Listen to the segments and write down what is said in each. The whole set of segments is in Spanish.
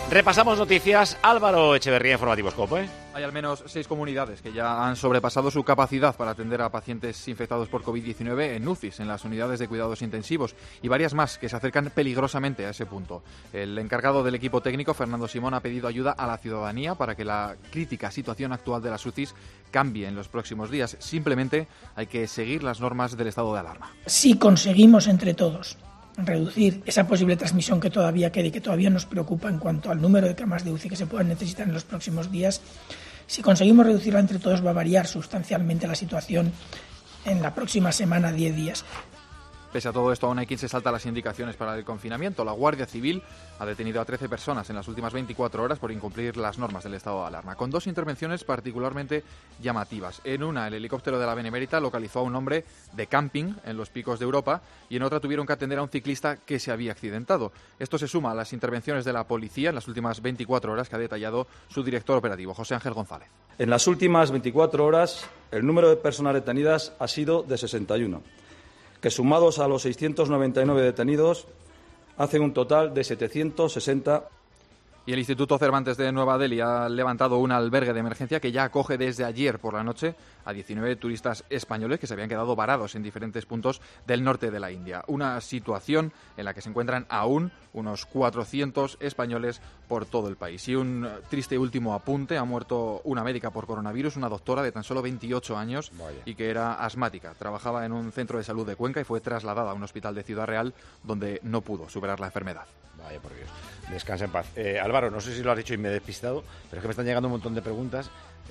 Repasamos noticias. Álvaro Echeverría, Informativos COPE. Hay al menos 6 comunidades que ya han sobrepasado su capacidad para atender a pacientes infectados por COVID-19 en UCIs, en las unidades de cuidados intensivos, y varias más que se acercan peligrosamente a ese punto. El encargado del equipo técnico, Fernando Simón, ha pedido ayuda a la ciudadanía para que la crítica situación actual de las UCIs cambie en los próximos días. Simplemente hay que seguir las normas del estado de alarma. Si conseguimos entre todos reducir esa posible transmisión que todavía queda y que todavía nos preocupa en cuanto al número de camas de UCI que se puedan necesitar en los próximos días, si conseguimos reducirla entre todos va a variar sustancialmente la situación en la próxima semana, 10 días. Pese a todo esto, aún hay quien se salta las indicaciones para el confinamiento. La Guardia Civil ha detenido a 13 personas en las últimas 24 horas por incumplir las normas del estado de alarma, con 2 intervenciones particularmente llamativas. En una, el helicóptero de la Benemérita localizó a un hombre de camping en los picos de Europa, y en otra tuvieron que atender a un ciclista que se había accidentado. Esto se suma a las intervenciones de la policía en las últimas 24 horas que ha detallado su director operativo, José Ángel González. En las últimas 24 horas, el número de personas detenidas ha sido de 61. Que sumados a los 699 detenidos, hacen un total de 760. Y el Instituto Cervantes de Nueva Delhi ha levantado un albergue de emergencia que ya acoge desde ayer por la noche a 19 turistas españoles que se habían quedado varados en diferentes puntos del norte de la India. Una situación en la que se encuentran aún unos 400 españoles por todo el país. Y un triste último apunte: ha muerto una médica por coronavirus, una doctora de tan solo 28 años. Vaya. Y que era asmática. Trabajaba en un centro de salud de Cuenca y fue trasladada a un hospital de Ciudad Real donde no pudo superar la enfermedad. Vaya por Dios. Descansa en paz. Álvaro, no sé si lo has dicho y me he despistado, pero es que me están llegando un montón de preguntas.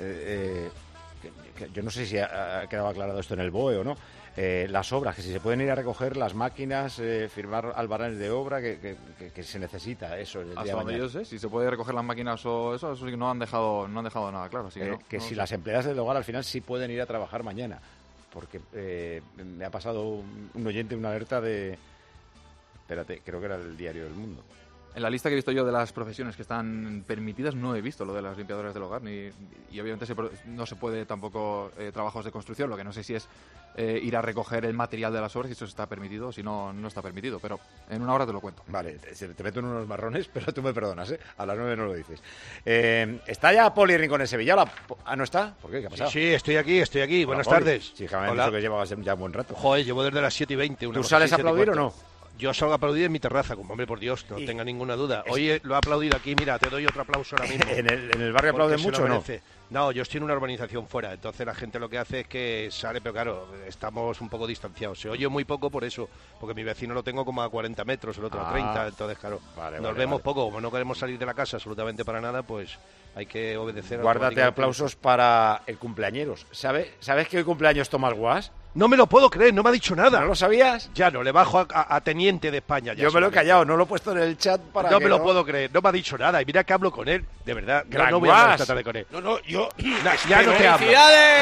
Que yo no sé si ha quedado aclarado esto en el BOE o no. Las obras, que si se pueden ir a recoger las máquinas, firmar albaranes de obra, que se necesita eso. Hasta donde yo sé, si se puede recoger las máquinas o eso sí que no han dejado nada claro. Así que si las empleadas del hogar al final sí pueden ir a trabajar mañana. Porque me ha pasado un oyente una alerta de... Espérate, creo que era el Diario del Mundo. En la lista que he visto yo de las profesiones que están permitidas no he visto lo de las limpiadoras del hogar, y obviamente no se puede tampoco trabajos de construcción. Lo que no sé si es ir a recoger el material de las obras, si eso está permitido o si no está permitido, pero en una hora te lo cuento. Vale, te meto en unos marrones, pero tú me perdonas, ¿eh? A las 9 no lo dices. ¿Está ya Poli Rincón en Sevilla? ¿No está? ¿Por qué? ¿Qué ha pasado? Sí, estoy aquí. Buenas tardes. Sí, que me han dicho que llevabas ya un buen rato. Joder, llevo desde las 7:20. ¿Tú sales a aplaudir o no? Yo salgo a aplaudir en mi terraza, como hombre, por Dios, no tenga ninguna duda. Hoy lo he aplaudido aquí, mira, te doy otro aplauso ahora mismo. ¿En el barrio aplauden mucho o no? No, yo estoy en una urbanización fuera, entonces la gente lo que hace es que sale, pero claro, estamos un poco distanciados. Se oye muy poco por eso, porque mi vecino lo tengo como a 40 metros, el otro a 30, entonces claro, nos vemos poco. Como no queremos salir de la casa absolutamente para nada, pues hay que obedecer. Guárdate aplausos para el cumpleañeros. ¿Sabes que hoy cumpleaños Tomás Guas? No me lo puedo creer, no me ha dicho nada. ¿No lo sabías? Ya no, le bajo a teniente de España. Ya yo me lo he callado, no lo he puesto en el chat para no me lo puedo creer, no me ha dicho nada. Y mira que hablo con él, de verdad. No voy a hablar esta tarde con él. No, yo... ya no te hablo.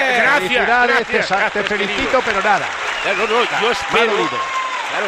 Gracias. Te felicito, pero nada. Yo espero... Claro.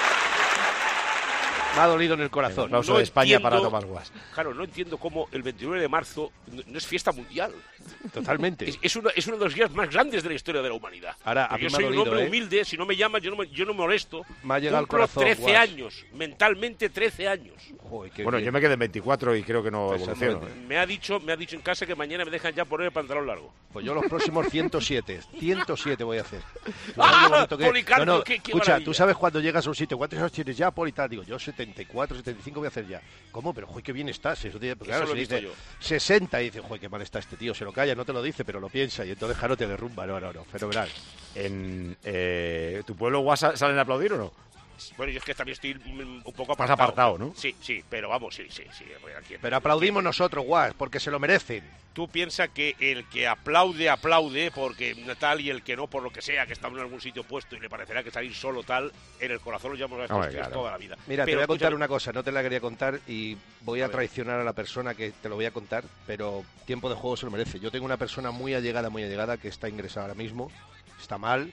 Me ha dolido en el corazón. El aplauso de España para Tomás Guas. Claro, no entiendo cómo el 29 de marzo no es fiesta mundial. Totalmente. Es uno de los días más grandes de la historia de la humanidad. Ahora, yo soy un hombre humilde, si no me llamas yo no me molesto. Me ha llegado al corazón. 13 años, mentalmente 13 años. Joder, bueno, yo me quedé en 24 y creo que no evoluciono. Me ha dicho en casa que mañana me dejan ya poner el pantalón largo. Pues yo los próximos 107 voy a hacer. Policarpio, no, qué escucha, maravilla. tú sabes cuando llegas a un sitio, ¿cuántos años tienes ya, Poli? Digo, yo 74, 75 voy a hacer ya. ¿Cómo? Pero, joder, qué bien estás. Eso claro, lo he visto dice yo. 60 y dice, joder, qué mal está este tío. Se lo calla, no te lo dice, pero lo piensa y entonces Jaro te derrumba. No, fenomenal. ¿En tu pueblo Guas salen a aplaudir o no? Bueno, yo es que también estoy un poco apartado. Más apartado, ¿no? Sí, pero vamos, sí. Pero aplaudimos nosotros, Guas, porque se lo merecen. Tú piensas que el que aplaude porque tal, y el que no, por lo que sea, que está en algún sitio puesto y le parecerá que salir solo tal, en el corazón lo llamamos a estos toda la vida. Mira, te voy a contar una cosa, no te la quería contar y voy a traicionar a la persona que te lo voy a contar, pero tiempo de juego se lo merece. Yo tengo una persona muy allegada que está ingresada ahora mismo, está mal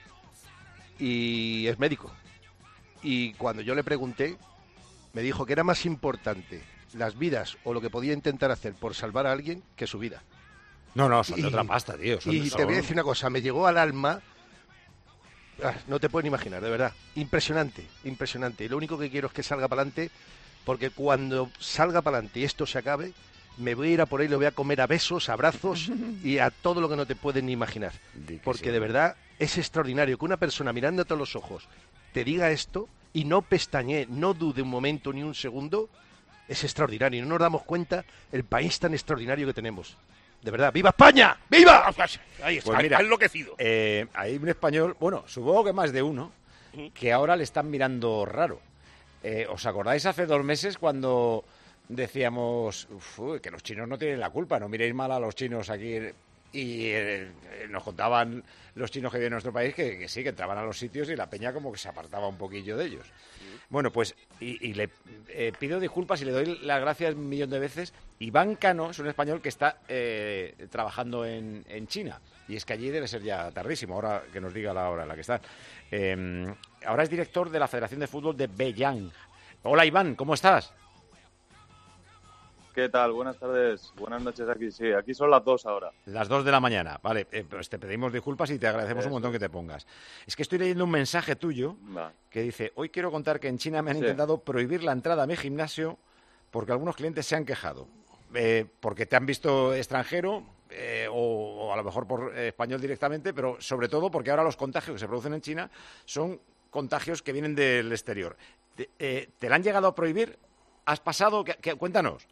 y es médico. Y cuando yo le pregunté, me dijo que era más importante las vidas o lo que podía intentar hacer por salvar a alguien que su vida. No, son de otra pasta, tío. Te voy a decir una cosa, me llegó al alma, no te pueden imaginar, de verdad. Impresionante. Y lo único que quiero es que salga para adelante porque cuando salga para adelante y esto se acabe, me voy a ir a por ahí, lo voy a comer a besos, abrazos y a todo lo que no te puedes ni imaginar. Porque de verdad es extraordinario que una persona mirándote a los ojos te diga esto y no pestañee, no dude un momento ni un segundo. Es extraordinario. No nos damos cuenta el país tan extraordinario que tenemos. De verdad, ¡viva España! ¡Viva! Ahí está, Pues mira, enloquecido. Hay un español, bueno, supongo que más de uno, que ahora le están mirando raro. ¿Os acordáis hace 2 meses cuando decíamos que los chinos no tienen la culpa, no miréis mal a los chinos aquí? Y nos contaban los chinos que viven en nuestro país que sí, que entraban a los sitios y la peña como que se apartaba un poquillo de ellos. Bueno, pues, y le pido disculpas y le doy las gracias 1.000.000 de veces. Iván Cano es un español que está trabajando en China. Y es que allí debe ser ya tardísimo, ahora que nos diga la hora en la que está. Ahora es director de la Federación de Fútbol de Beiyang. Hola, Iván, ¿cómo estás? ¿Qué tal? Buenas tardes, buenas noches aquí. Sí, aquí son las 2 ahora. Las 2 de la mañana, vale. Pues te pedimos disculpas y te agradecemos un montón que te pongas. Es que estoy leyendo un mensaje tuyo que dice: hoy quiero contar que en China me han intentado prohibir la entrada a mi gimnasio porque algunos clientes se han quejado. Porque te han visto extranjero o a lo mejor por español directamente, pero sobre todo porque ahora los contagios que se producen en China son contagios que vienen del exterior. ¿Te la han llegado a prohibir? ¿Has pasado? Cuéntanos.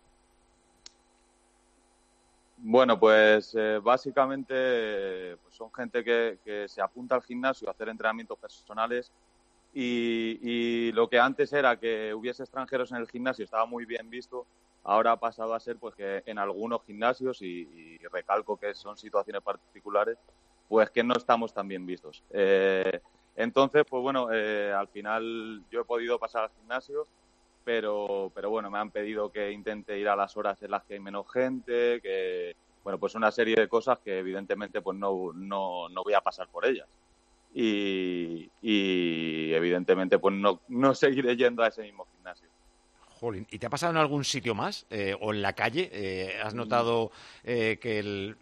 Bueno, pues básicamente pues son gente que se apunta al gimnasio a hacer entrenamientos personales y lo que antes era que hubiese extranjeros en el gimnasio estaba muy bien visto, ahora ha pasado a ser pues que en algunos gimnasios, y recalco que son situaciones particulares, pues que no estamos tan bien vistos. Entonces, pues bueno, al final yo he podido pasar al gimnasio, pero bueno, me han pedido que intente ir a las horas en las que hay menos gente, que, bueno, pues una serie de cosas que evidentemente pues no voy a pasar por ellas. Y evidentemente pues no seguiré yendo a ese mismo gimnasio. Jolín, ¿y te ha pasado en algún sitio más? ¿O en la calle? ¿Has notado que el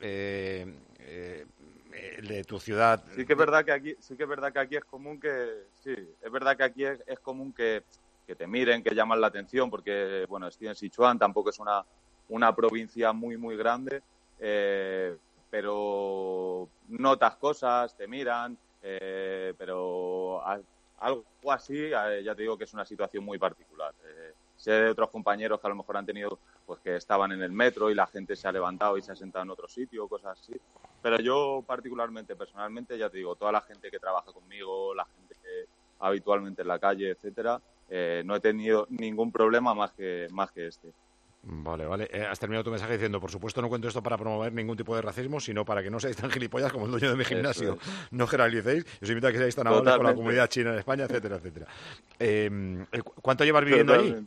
de tu ciudad? Sí que es verdad que aquí es común que... Sí, es verdad que aquí es común que te miren, que llaman la atención, porque, bueno, estoy en Sichuan, tampoco es una provincia muy, muy grande, pero notas cosas, te miran, pero algo así, ya te digo que es una situación muy particular. Sé de otros compañeros que a lo mejor han tenido, pues que estaban en el metro y la gente se ha levantado y se ha sentado en otro sitio, cosas así. Pero yo personalmente, ya te digo, toda la gente que trabaja conmigo, la gente que habitualmente en la calle, etcétera, no he tenido ningún problema más que este. Vale. Has terminado tu mensaje diciendo: por supuesto no cuento esto para promover ningún tipo de racismo, sino para que no seáis tan gilipollas como el dueño de mi gimnasio. No generalicéis. Os invito a que seáis tan amables con la comunidad china en España, etcétera, etcétera. ¿Cuánto llevas viviendo ahí?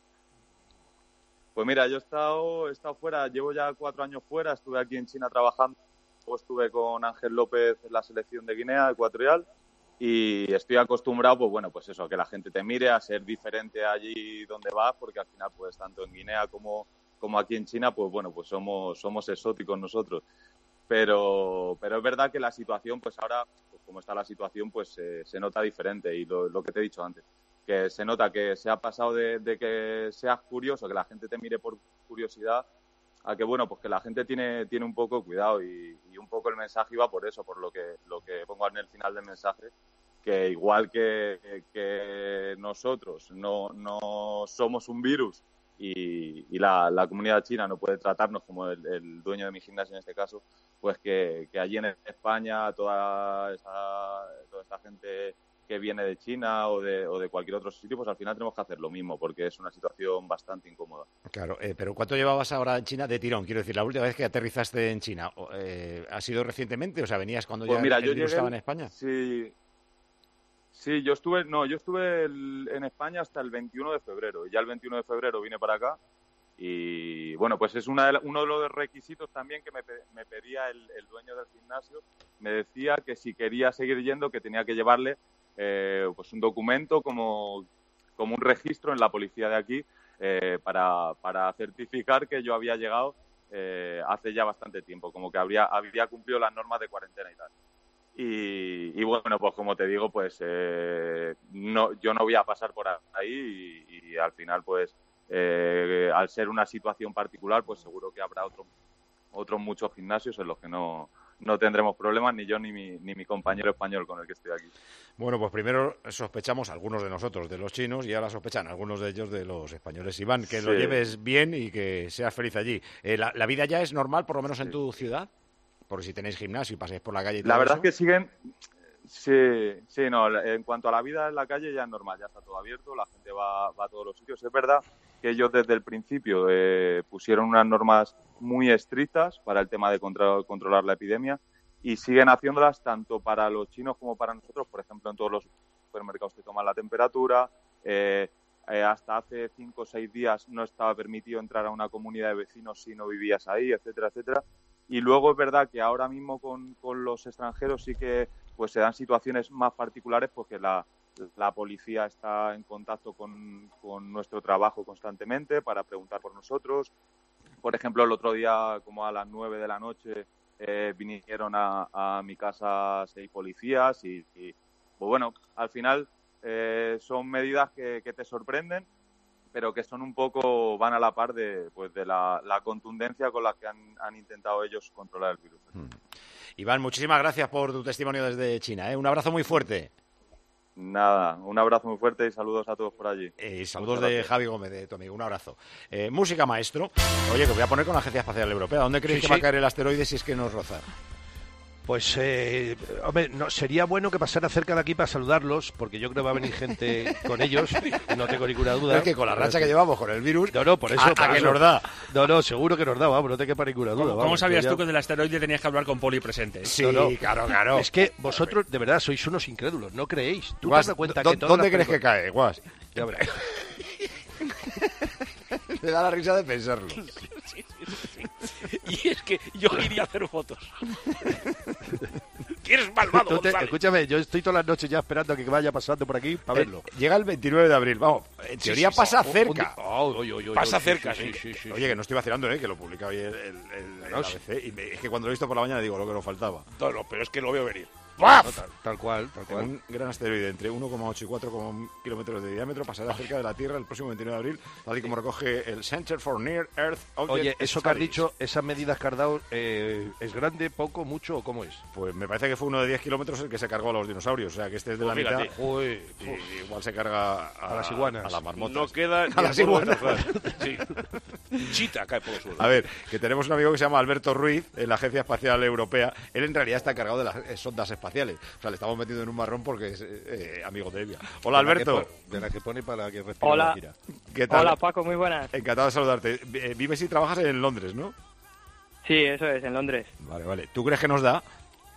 Pues mira, yo he estado fuera, llevo ya 4 años fuera, estuve aquí en China trabajando, luego estuve con Ángel López en la selección de Guinea Ecuatorial y estoy acostumbrado, pues bueno, pues eso, a que la gente te mire, a ser diferente allí donde vas, porque al final, pues tanto en Guinea como aquí en China, pues bueno, pues somos exóticos nosotros. Pero es verdad que la situación, pues ahora, pues como está la situación, pues se nota diferente y lo que te he dicho antes, que se nota que se ha pasado de que seas curioso, que la gente te mire por curiosidad, a que bueno, pues que la gente tiene un poco cuidado y un poco el mensaje iba por eso, por lo que pongo en el final del mensaje, que igual que nosotros no somos un virus y la comunidad china no puede tratarnos como el dueño de mi gimnasio en este caso, pues que allí en España toda esta gente que viene de China o de cualquier otro sitio, pues al final tenemos que hacer lo mismo, porque es una situación bastante incómoda. Claro, pero ¿cuánto llevabas ahora en China de tirón? Quiero decir, la última vez que aterrizaste en China, ¿ha sido recientemente? O sea, ¿venías cuando pues ya el virus estaba en España? Sí, yo estuve en España hasta el 21 de febrero. Y ya el 21 de febrero vine para acá. Y bueno, pues es uno de los requisitos también que me pedía el dueño del gimnasio. Me decía que si quería seguir yendo, que tenía que llevarle pues un documento como un registro en la policía de aquí para certificar que yo había llegado hace ya bastante tiempo, como que había cumplido las normas de cuarentena y tal. Y bueno, pues como te digo, pues yo no voy a pasar por ahí y al final pues al ser una situación particular, pues seguro que habrá otros muchos gimnasios en los que no tendremos problemas, ni yo ni mi compañero español con el que estoy aquí. Bueno, pues primero sospechamos algunos de nosotros de los chinos y ahora sospechan algunos de ellos de los españoles. Iván, que lo lleves bien y que seas feliz allí. ¿La vida ya es normal, por lo menos en tu ciudad? Porque si tenéis gimnasio y pasáis por la calle y todo La verdad eso. es que siguen... Sí, no, en cuanto a la vida en la calle ya es normal, ya está todo abierto, la gente va a todos los sitios. Es verdad que ellos desde el principio pusieron unas normas muy estrictas para el tema de controlar la epidemia y siguen haciéndolas tanto para los chinos como para nosotros. Por ejemplo, en todos los supermercados te toman la temperatura, hasta hace 5 o 6 días no estaba permitido entrar a una comunidad de vecinos si no vivías ahí, etcétera, etcétera. Y luego es verdad que ahora mismo con los extranjeros sí que pues se dan situaciones más particulares porque la policía está en contacto con nuestro trabajo constantemente para preguntar por nosotros. Por ejemplo, el otro día, como a las 9 de la noche, vinieron a mi casa 6 policías y pues bueno, al final son medidas que te sorprenden, pero que son un poco, van a la par de la contundencia con la que han intentado ellos controlar el virus. Iván, muchísimas gracias por tu testimonio desde China. Un abrazo muy fuerte. Nada, un abrazo muy fuerte y saludos a todos por allí. Saludos de Javi Gómez, de tu amigo. Un abrazo. Música, maestro. Oye, que voy a poner con la Agencia Espacial Europea. ¿Dónde creéis que va a caer el asteroide si es que nos roza? Pues, hombre, sería bueno que pasara cerca de aquí para saludarlos, porque yo creo que va a venir gente con ellos, no tengo ninguna duda. Es que con la racha que llevamos con el virus, no, por eso, que nos da. No, seguro que nos da, vamos, no te quepa ninguna duda. ¿Cómo sabías tú que del asteroide tenías que hablar con Poli presente? Sí, claro. Es que vosotros, de verdad, sois unos incrédulos, ¿no creéis? ¿Tú Guas, te das cuenta que ¿dónde crees que cae, Guas? Ya verás. Me da la risa de pensarlo. Sí. Y es que yo iría a hacer fotos. ¿Quieres malvado, González? Escúchame, yo estoy todas las noches ya esperando a que vaya pasando por aquí para verlo. Llega el 29 de abril, vamos, en teoría pasa cerca. Pasa cerca, sí. Oye, que no estoy vacilando, que lo publica hoy el ABC, y es que cuando lo he visto por la mañana digo lo que nos faltaba. No, pero es que lo veo venir. No, tal cual. Un gran asteroide entre 1,8 y 4 kilómetros de diámetro pasará cerca de la Tierra el próximo 29 de abril, tal y como recoge el Center for Near Earth Object Oye, eso que has Studies. dicho, esas medidas que has dado, ¿es grande, poco, mucho o cómo es? Pues me parece que fue uno de 10 kilómetros el que se cargó a los dinosaurios, o sea que este es de la mitad. Y igual se carga a las iguanas. A las marmotas. No queda a las iguanas. Sí. Chita cae por los suelos. A ver, que tenemos un amigo que se llama Alberto Ruiz en la Agencia Espacial Europea. Él en realidad está encargado de las sondas espaciales. O sea, le estamos metiendo en un marrón porque es amigo de Evia. Hola, Alberto. De la que pone para que respire. Hola. La gira. ¿Qué tal? Hola, Paco, muy buenas. Encantado de saludarte. Vives y trabajas en Londres, ¿no? Sí, eso es, en Londres. Vale. ¿Tú crees que nos da?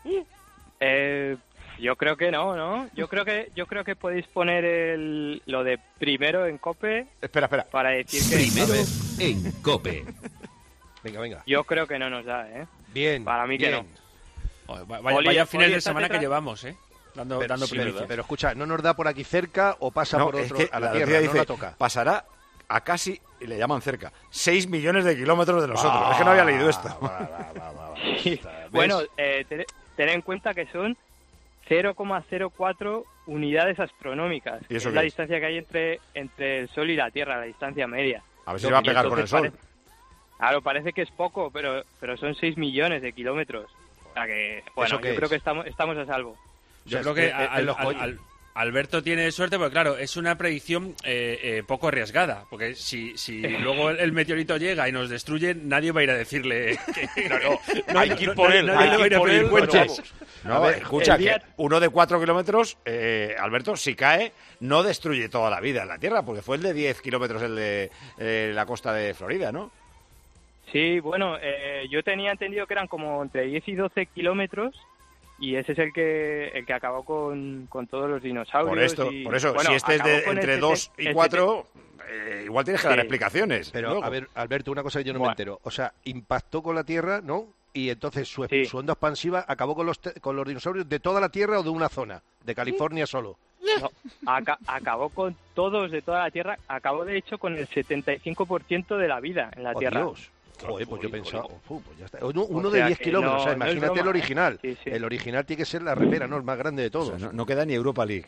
Yo creo que no. Yo creo que podéis poner lo de primero en COPE. Espera. Para decir que Primero en COPE. Venga. Yo creo que no nos da, ¿eh? Bien. Para mí que no. Vaya fines de ¿estás semana que detrás? llevamos, dando primicia. Pero escucha, ¿no nos da por aquí cerca o pasa por otro es que a la Tierra? Dice, no la toca. Pasará a casi, y le llaman cerca, 6 millones de kilómetros de nosotros. Es que no había leído esto. Sí. Bueno, ten en cuenta que son 0,04 unidades astronómicas. ¿Y eso es qué la es? distancia que hay entre el Sol y la Tierra, la distancia media. A ver si se va a pegar con el Sol. Claro, parece que es poco, pero son 6 millones de kilómetros. O sea que, bueno, yo creo que estamos a salvo. Yo creo que Alberto tiene suerte porque, claro, es una predicción poco arriesgada. Porque si luego el meteorito llega y nos destruye, nadie va a ir a decirle que no hay que ir por él. Nadie le va a ir a pedir cuentas. No, a ver, escucha, que uno de 4 kilómetros, Alberto, si cae, no destruye toda la vida en la Tierra, porque fue el de 10 kilómetros el de la costa de Florida, ¿no? Sí, bueno, yo tenía entendido que eran como entre 10 y 12 kilómetros y ese es el que acabó con todos los dinosaurios. Por eso, bueno, si este es de entre 2 y 4, igual tienes que dar explicaciones. Pero, luego. a ver, Alberto, una cosa que yo no me entero. O sea, impactó con la Tierra, ¿no? Y entonces su onda expansiva acabó con los dinosaurios de toda la Tierra o de una zona, de California solo. No, acabó con todos de toda la Tierra, acabó de hecho con el 75% de la vida en la Tierra. Dios. Joder, pues yo pensaba, pues ya está. Uno de 10 kilómetros, o sea, imagínate el original. Sí. El original tiene que ser la remera, ¿no? El más grande de todos. O sea, no queda ni Europa League.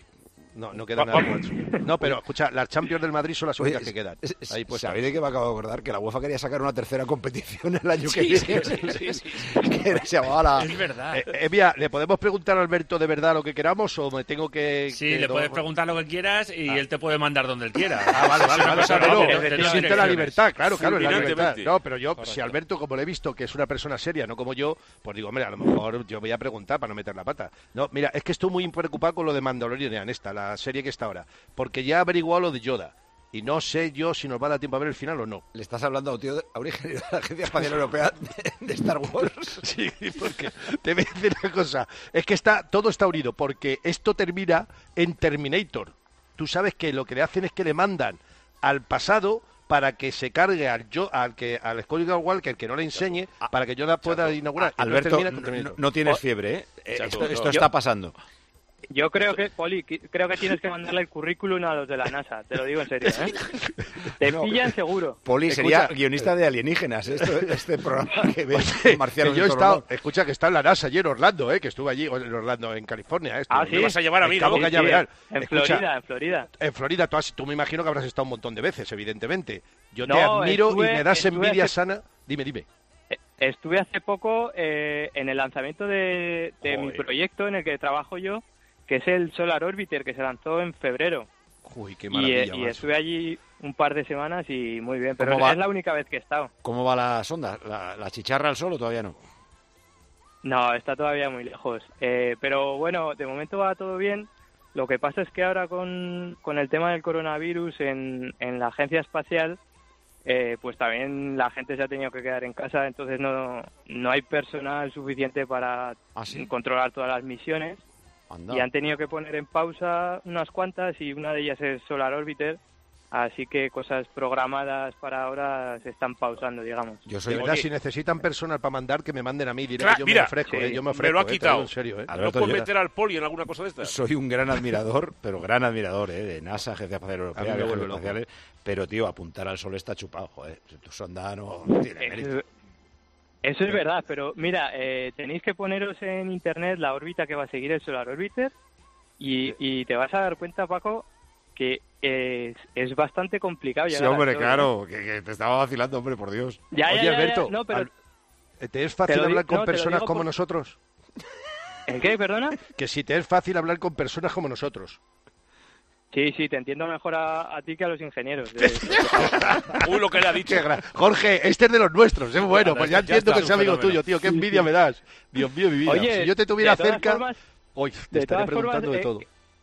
No queda nada. No, pero escucha, las Champions del Madrid son las únicas que quedan. Ahí pues, ¿sabéis de qué me acabo de acordar? Que la UEFA quería sacar una tercera competición el año que viene. Sí. Que se llamaba la... Es verdad. Mira, ¿le podemos preguntar a Alberto de verdad lo que queramos o me tengo que...? Sí, le puedes preguntar lo que quieras y él te puede mandar donde él quiera. Vale. Siente la libertad, claro, es la libertad. No, pero yo, si Alberto, como le he visto, que es una persona seria, no como yo, pues digo, hombre, a lo mejor yo voy a preguntar para no meter la pata. No, mira, es que estoy muy preocupado con lo de Mandalorian, la serie que está ahora, porque ya he averiguado lo de Yoda y no sé yo si nos va a dar tiempo a ver el final o no. Le estás hablando a un tío de la Agencia Espacial Europea de Star Wars. Sí, porque te voy a decir una cosa, es que todo está unido, porque esto termina en Terminator. Tú sabes que lo que le hacen es que le mandan al pasado para que se cargue al Skywalker, que no le enseñe, para que Yoda pueda inaugurar. Alberto, no tienes fiebre, ¿eh? Esto está pasando. Yo creo que, Poli, tienes que mandarle el currículum a los de la NASA, te lo digo en serio, ¿eh? Te pillan seguro. Poli sería guionista de Alienígenas, este programa que ves marcianos. Yo he estado, escucha, que está en la NASA allí en Orlando, que estuve allí en Orlando, en California. ¿Sí? Me vas a llevar a mí, ¿no? En Florida. En Florida, tú me imagino que habrás estado un montón de veces, evidentemente. Yo te admiro y me das envidia sana. Dime. Estuve hace poco en el lanzamiento de mi proyecto en el que trabajo yo, que es el Solar Orbiter, que se lanzó en febrero. Uy, qué maravilla. Y estuve allí un par de semanas y muy bien, pero es la única vez que he estado. ¿Cómo va la sonda? ¿La chicharra al sol o todavía no? No, está todavía muy lejos. Pero bueno, de momento va todo bien. Lo que pasa es que ahora con el tema del coronavirus en la agencia espacial, pues también la gente se ha tenido que quedar en casa, entonces no hay personal suficiente para controlar todas las misiones. Anda. Y han tenido que poner en pausa unas cuantas y una de ellas es Solar Orbiter, así que cosas programadas para ahora se están pausando, digamos. De verdad, si necesitan personas para mandar, que me manden a mí, diré que yo me ofrezco, yo me ofrezco. Me lo ha quitado. En serio, Alberto, ¿no puedes meter al Poli en alguna cosa de estas? Soy un gran admirador, de NASA, Agencia Espacial Europea, Viajes Espaciales, pero, tío, apuntar al sol está chupado, joder. Tu sonda no tiene mérito. Eso es verdad, pero mira, tenéis que poneros en internet la órbita que va a seguir el Solar Orbiter y te vas a dar cuenta, Paco, que es bastante complicado llegar. Sí, hombre, claro, que te estaba vacilando, hombre, por Dios. Oye, Alberto, no, pero ¿te es fácil hablar con personas como nosotros? ¿En qué, perdona? Que si te es fácil hablar con personas como nosotros. Sí, te entiendo mejor a ti que a los ingenieros. Uy, lo que le ha dicho. Jorge, este es de los nuestros, es bueno. Pues ya entiendo que sea amigo tuyo, tío. Qué envidia me das. Dios mío, mi vida. Oye, si yo te tuviera cerca... Hoy te estaré preguntando de todo.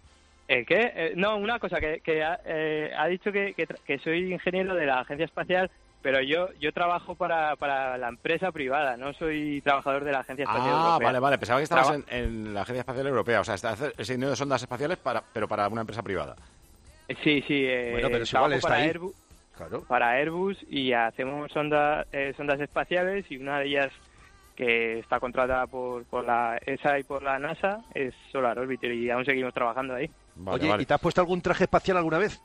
¿Qué? No, una cosa, que ha dicho que soy ingeniero de la Agencia Espacial, pero yo trabajo para la empresa privada, no soy trabajador de la Agencia Espacial Europea. Vale, pensaba que estabas en la Agencia Espacial Europea, o sea, estás diseñando de sondas espaciales pero para una empresa privada. Sí, bueno, pero igual está para ahí. Airbus, claro. Para Airbus y hacemos sondas espaciales y una de ellas que está contratada por la ESA y por la NASA es Solar Orbiter y aún seguimos trabajando ahí. Oye, ¿y te has puesto algún traje espacial alguna vez?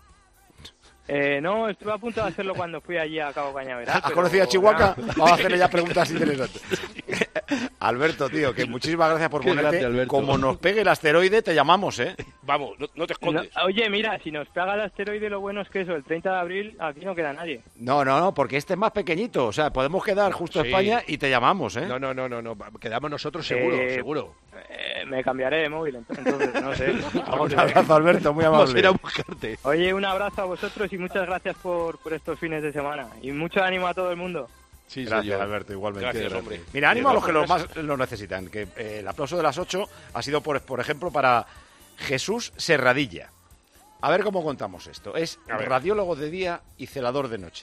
No, estuve a punto de hacerlo cuando fui allí a Cabo Cañaveral. ¿Has conocido a Chihuahua? Vamos a hacerle ya preguntas interesantes. Alberto, tío, que muchísimas gracias por ponerte. Grande, como nos pegue el asteroide, te llamamos, ¿eh? Vamos, no te escondes. Oye, mira, si nos pega el asteroide, lo bueno es que eso, el 30 de abril, aquí no queda nadie. No, porque este es más pequeñito. O sea, podemos quedar justo a España y te llamamos, ¿eh? No. Quedamos nosotros seguro. Me cambiaré de móvil, entonces, no sé. Un abrazo, Alberto, muy amable. Vamos a ir a buscarte. Oye, un abrazo a vosotros y muchas gracias por estos fines de semana. Y mucho ánimo a todo el mundo. Sí, gracias, Alberto, igualmente. Gracias, hombre. Mira, ánimo a los que más lo necesitan. Que el aplauso de las 8 ha sido, por ejemplo, para Jesús Serradilla. A ver cómo contamos esto. Es radiólogo de día y celador de noche.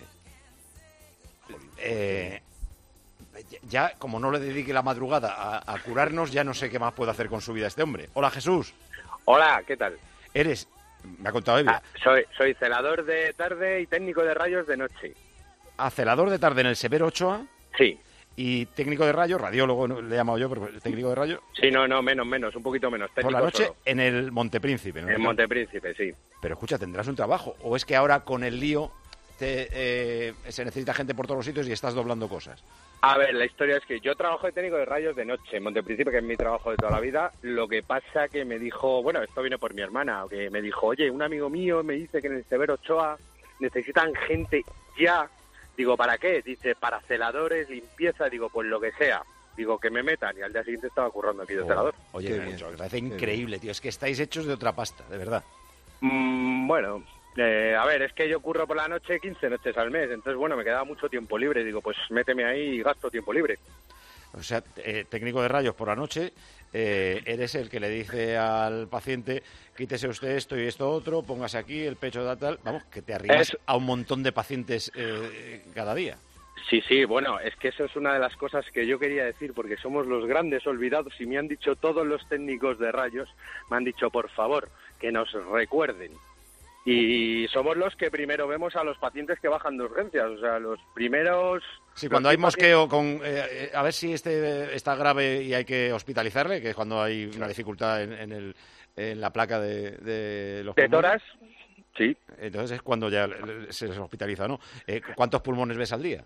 Ya, como no le dedique la madrugada a curarnos, ya no sé qué más puede hacer con su vida este hombre. Hola, Jesús. Hola, ¿qué tal? Me ha contado Evia. Soy celador de tarde y técnico de rayos de noche. Celador de tarde en el Severo Ochoa. Sí. Y técnico de rayos, radiólogo, le he llamado yo, pero técnico de rayos. Sí, no, menos, un poquito menos. Por la noche solo. En el Montepríncipe, ¿no? En Montepríncipe, sí. Pero escucha, tendrás un trabajo. ¿O es que ahora con el lío se necesita gente por todos los sitios y estás doblando cosas? A ver, la historia es que yo trabajo de técnico de rayos de noche en Monteprincipe, que es mi trabajo de toda la vida. Lo que pasa que me dijo, bueno, esto viene por mi hermana, que me dijo, oye, un amigo mío me dice que en el Severo Ochoa necesitan gente ya. Digo, ¿para qué? Dice, para celadores, limpieza. Digo, pues lo que sea. Digo, que me metan. Y al día siguiente estaba currando aquí de celador. Oye, me parece increíble, tío. Es que estáis hechos de otra pasta, de verdad. Bueno, a ver, es que yo curro por la noche 15 noches al mes. Entonces, bueno, me quedaba mucho tiempo libre. Digo, pues méteme ahí y gasto tiempo libre. O sea, técnico de rayos por la noche, eres el que le dice al paciente, quítese usted esto y esto otro, póngase aquí, el pecho da tal... Vamos, que te arrimas a un montón de pacientes cada día. Sí, bueno, es que eso es una de las cosas que yo quería decir, porque somos los grandes olvidados y me han dicho todos los técnicos de rayos, me han dicho, por favor, que nos recuerden. Y somos los que primero vemos a los pacientes que bajan de urgencias, o sea, los primeros... Sí, cuando hay mosqueo con... a ver si está grave y hay que hospitalizarle, que es cuando hay una dificultad en la placa de los pulmones. ¿Toras? Sí. Entonces es cuando ya se les hospitaliza, ¿no? ¿Cuántos pulmones ves al día?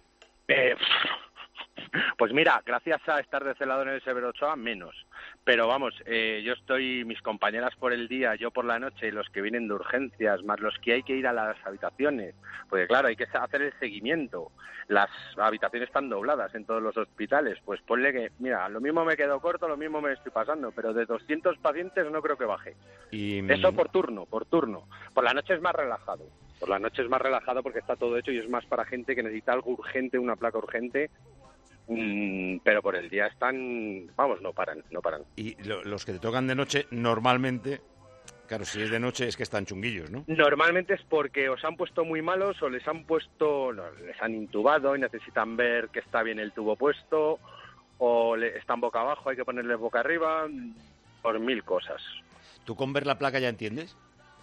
Pues mira, gracias a estar de celador en el Severo Ochoa, menos. Pero vamos, yo estoy, mis compañeras por el día, yo por la noche, los que vienen de urgencias, más los que hay que ir a las habitaciones. Porque claro, hay que hacer el seguimiento. Las habitaciones están dobladas en todos los hospitales. Pues ponle que, mira, lo mismo me quedo corto, lo mismo me estoy pasando, pero de 200 pacientes no creo que baje. Eso por turno. Por la noche es más relajado. Por la noche es más relajado porque está todo hecho y es más para gente que necesita algo urgente, una placa urgente. Pero por el día están, vamos, no paran. Y los que te tocan de noche, normalmente, claro, si es de noche es que están chunguillos, ¿no? Normalmente es porque os han puesto muy malos o les han intubado y necesitan ver que está bien el tubo puesto, o están boca abajo, hay que ponerles boca arriba, por 1000 cosas. ¿Tú con ver la placa ya entiendes?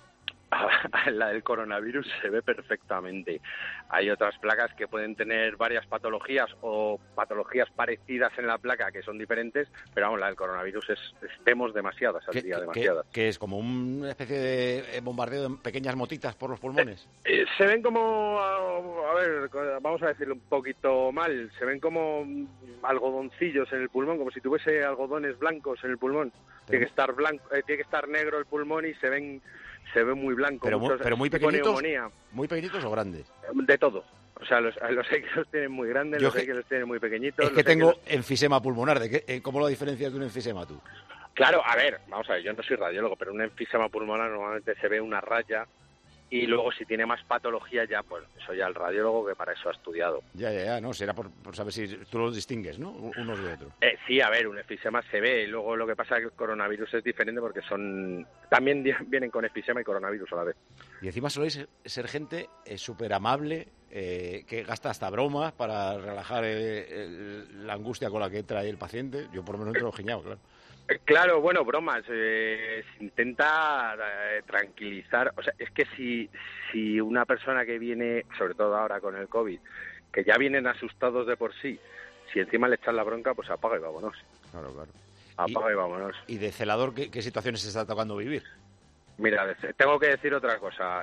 La del coronavirus se ve perfectamente. Hay otras placas que pueden tener varias patologías o patologías parecidas en la placa que son diferentes, pero vamos, la del coronavirus vemos demasiadas al día, demasiadas. ¿Qué es? ¿Como una especie de bombardeo de pequeñas motitas por los pulmones? Se ven como, a ver, vamos a decirlo un poquito mal, se ven como algodoncillos en el pulmón, como si tuviese algodones blancos en el pulmón. Tiene que estar blanco, tiene que estar negro el pulmón y se ve muy blanco. Pero muy pequeñitos, ¿muy pequeñitos o grandes? De todo. O sea, los hay que los tienen muy grandes, los hay que los tienen muy pequeñitos. Es que tengo enfisema pulmonar. ¿Cómo lo diferencias de un enfisema tú? Claro, a ver, vamos a ver, yo no soy radiólogo, pero un enfisema pulmonar normalmente se ve una raya y luego si tiene más patología ya, pues eso ya el radiólogo que para eso ha estudiado. Ya, no, será por saber si tú los distingues, ¿no? Unos de otros. Sí, a ver, un enfisema se ve, y luego lo que pasa es que el coronavirus es diferente porque también vienen con enfisema y coronavirus a la vez. Y encima soléis ser gente súper amable, que gasta hasta bromas para relajar la angustia con la que trae el paciente. Yo por lo menos entro giñado, claro. Claro, bueno, bromas. Se intenta tranquilizar. O sea, es que si una persona que viene, sobre todo ahora con el COVID, que ya vienen asustados de por sí, si encima le echan la bronca, pues apaga y vámonos. Claro. Apaga y vámonos. ¿Y de celador qué situaciones se está tocando vivir? Mira, tengo que decir otra cosa.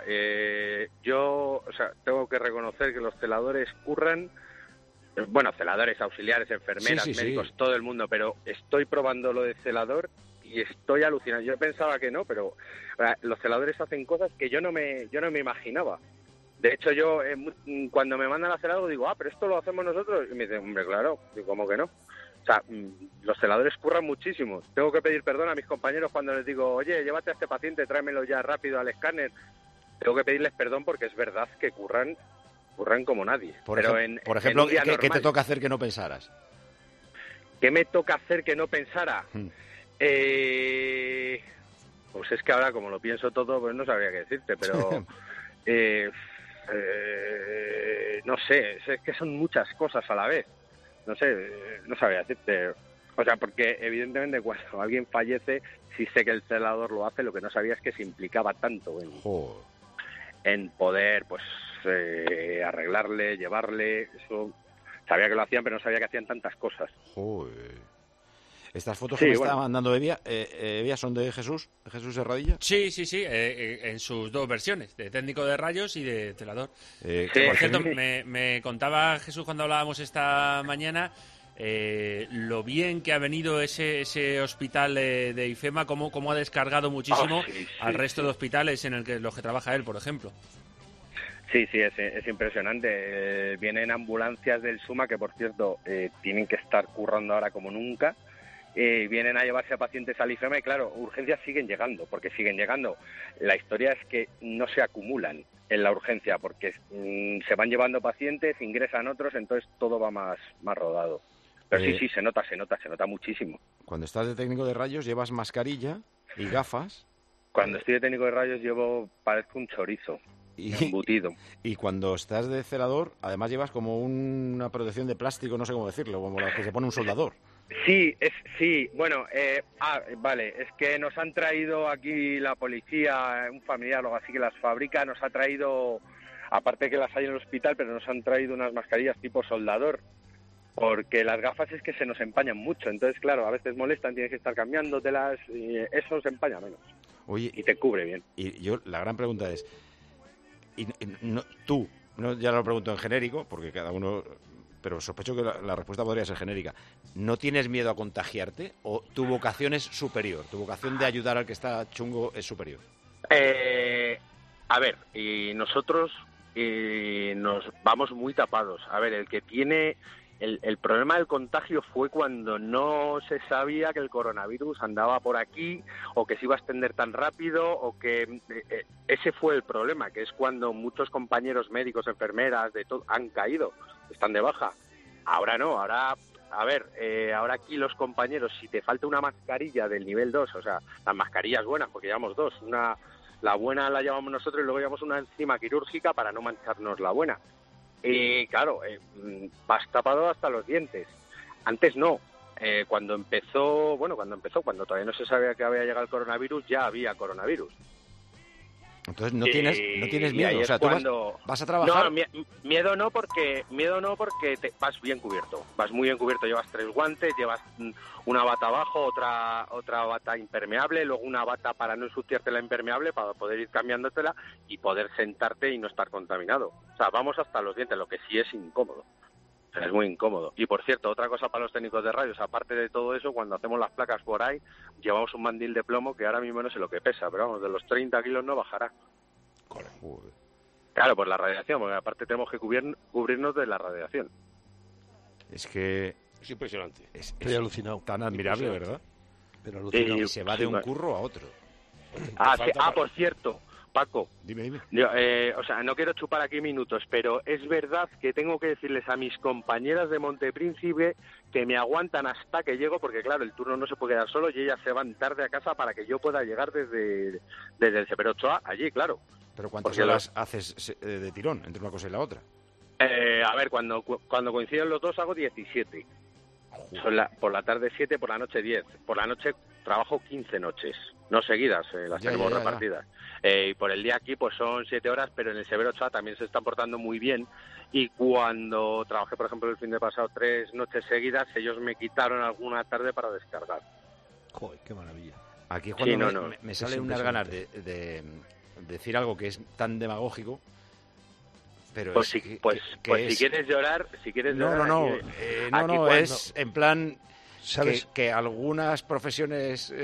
Yo, tengo que reconocer que los celadores curran. Bueno, celadores, auxiliares, enfermeras, médicos, todo el mundo, pero estoy probando lo de celador y estoy alucinando. Yo pensaba que no, pero los celadores hacen cosas que yo no me imaginaba. De hecho, yo cuando me mandan a hacer algo digo, pero esto lo hacemos nosotros. Y me dicen, hombre, claro, digo, ¿cómo que no? O sea, los celadores curran muchísimo. Tengo que pedir perdón a mis compañeros cuando les digo, oye, llévate a este paciente, tráemelo ya rápido al escáner. Tengo que pedirles perdón porque es verdad que curran como nadie. Por ejemplo, ¿qué te toca hacer que no pensaras? ¿Qué me toca hacer que no pensara? Pues es que ahora, como lo pienso todo, pues no sabría qué decirte, pero no sé, es que son muchas cosas a la vez. No sé, no sabría decirte. O sea, porque evidentemente cuando alguien fallece, sí sé que el celador lo hace, lo que no sabía es que se implicaba tanto en poder, pues, arreglarle, llevarle, eso. Sabía que lo hacían, pero no sabía que hacían tantas cosas. Joder. Estas fotos que me está mandando Evia, ¿son de Jesús Herradilla? Sí, en sus dos versiones, de técnico de rayos y de celador. Por cierto, me contaba Jesús cuando hablábamos esta mañana lo bien que ha venido ese hospital de IFEMA, cómo ha descargado muchísimo al resto de hospitales en los que trabaja él, por ejemplo. Sí, es impresionante. Vienen ambulancias del SUMA que, por cierto, tienen que estar currando ahora como nunca. Vienen a llevarse a pacientes al IFEMA y, claro, urgencias siguen llegando, porque siguen llegando. La historia es que no se acumulan en la urgencia, porque se van llevando pacientes, ingresan otros, entonces todo va más rodado. Pero sí, se nota muchísimo. Cuando estás de técnico de rayos, ¿llevas mascarilla y gafas? Cuando estoy de técnico de rayos parezco un chorizo. Embutido. Y cuando estás de celador, además llevas como una protección de plástico, no sé cómo decirlo, como la que se pone un soldador. Sí, bueno, vale, es que nos han traído aquí la policía, un familiar o así que las fabrica, nos ha traído, aparte que las hay en el hospital, pero nos han traído unas mascarillas tipo soldador, porque las gafas es que se nos empañan mucho, entonces claro, a veces molestan, tienes que estar cambiándotelas, y eso se empaña menos. Oye, y te cubre bien. Y la gran pregunta es, tú, ya lo pregunto en genérico, porque cada uno, pero sospecho que la respuesta podría ser genérica. ¿No tienes miedo a contagiarte o tu vocación es superior? ¿Tu vocación de ayudar al que está chungo es superior? A ver, y nosotros nos vamos muy tapados. A ver, el que tiene... El problema del contagio fue cuando no se sabía que el coronavirus andaba por aquí o que se iba a extender tan rápido o que ese fue el problema, que es cuando muchos compañeros médicos, enfermeras, de todo, han caído, están de baja. Ahora no, ahora aquí los compañeros, si te falta una mascarilla del nivel 2, o sea, las mascarillas buenas, porque llevamos dos, la buena la llevamos nosotros y luego llevamos una encima quirúrgica para no mancharnos la buena. Y claro, vas tapado hasta los dientes. Antes no. Cuando todavía no se sabía que había llegado el coronavirus, ya había coronavirus. Entonces no tienes miedo, o sea, tú vas a trabajar. No, miedo no porque vas bien cubierto, vas muy bien cubierto, llevas 3 guantes, llevas una bata abajo, otra bata impermeable, luego una bata para no ensuciarte la impermeable, para poder ir cambiándotela y poder sentarte y no estar contaminado. O sea, vamos hasta los dientes, lo que sí es incómodo. Es muy incómodo. Y por cierto, otra cosa para los técnicos de rayos, aparte de todo eso, cuando hacemos las placas por ahí, llevamos un mandil de plomo que ahora mismo no sé lo que pesa, pero vamos, de los 30 kilos no bajará. Joder. Claro, por la radiación, porque aparte tenemos que cubrirnos de la radiación. Es que... Es impresionante. Estoy alucinado. Tan admirable, ¿verdad? Pero alucinado. Y se va de un curro a otro. Por cierto... Paco, dime. Yo, no quiero chupar aquí minutos, pero es verdad que tengo que decirles a mis compañeras de Montepríncipe que me aguantan hasta que llego, porque claro, el turno no se puede quedar solo y ellas se van tarde a casa para que yo pueda llegar desde el Severo Ochoa allí, claro. ¿Pero cuántas horas haces de tirón entre una cosa y la otra? Cuando coinciden los dos hago 17. Por la tarde 7, por la noche 10. Por la noche trabajo 15 noches, no seguidas, las tenemos repartidas. Y por el día aquí pues son 7 horas, pero en el Severo Ochoa también se están portando muy bien. Y cuando trabajé, por ejemplo, el fin de pasado 3 noches seguidas, ellos me quitaron alguna tarde para descargar. Joder, qué maravilla. Aquí cuando me salen unas ganas de decir algo que es tan demagógico. Pero si quieres llorar, No, es en plan, ¿sabes? Que algunas profesiones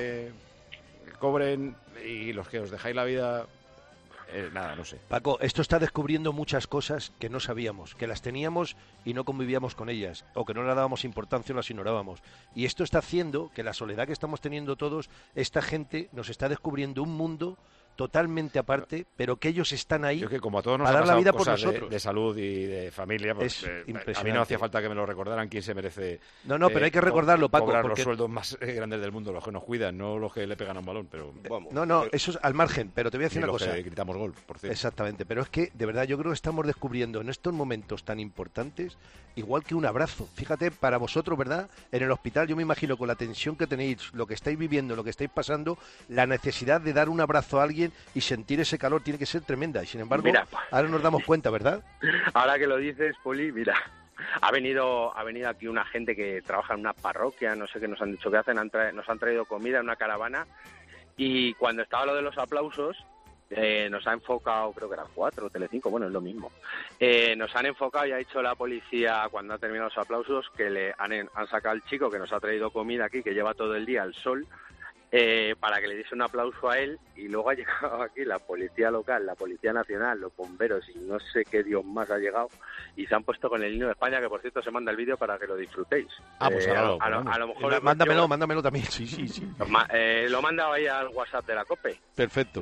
cobren y los que os dejáis la vida, nada, no sé. Paco, esto está descubriendo muchas cosas que no sabíamos, que las teníamos y no convivíamos con ellas, o que no le dábamos importancia o las ignorábamos. Y esto está haciendo que la soledad que estamos teniendo todos, esta gente nos está descubriendo un mundo totalmente aparte, pero que ellos están ahí que como a todos nos para ha dar la vida por cosas nosotros. De salud y de familia, pues, a mí no hacía falta que me lo recordaran quién se merece. No, pero hay que recordarlo, Paco. Cobrar los sueldos más grandes del mundo, los que nos cuidan, no los que le pegan a un balón, pero vamos. Eso es al margen, pero te voy a decir una cosa. Que gritamos gol, por cierto. Exactamente, pero es que de verdad yo creo que estamos descubriendo en estos momentos tan importantes, igual que un abrazo. Fíjate, para vosotros, ¿verdad? En el hospital yo me imagino con la tensión que tenéis, lo que estáis viviendo, lo que estáis pasando, la necesidad de dar un abrazo a alguien y sentir ese calor tiene que ser tremenda. Y sin embargo, ahora nos damos cuenta, ¿verdad? Ahora que lo dices, Poli, mira, Ha venido aquí una gente que trabaja en una parroquia, no sé qué nos han dicho que hacen, nos han traído comida en una caravana, y cuando estaba lo de los aplausos, nos ha enfocado, creo que eran 4 o Telecinco, bueno, es lo mismo. Nos han enfocado y ha dicho la policía, cuando ha terminado los aplausos, que le han sacado al chico que nos ha traído comida aquí, que lleva todo el día al sol, para que le diese un aplauso a él, y luego ha llegado aquí la policía local, la policía nacional, los bomberos y no sé qué Dios más ha llegado, y se han puesto con el himno de España, que por cierto se manda el vídeo para que lo disfrutéis. Pues a lo mejor mándamelo también, sí. Lo he mandado ahí al WhatsApp de la COPE. Perfecto.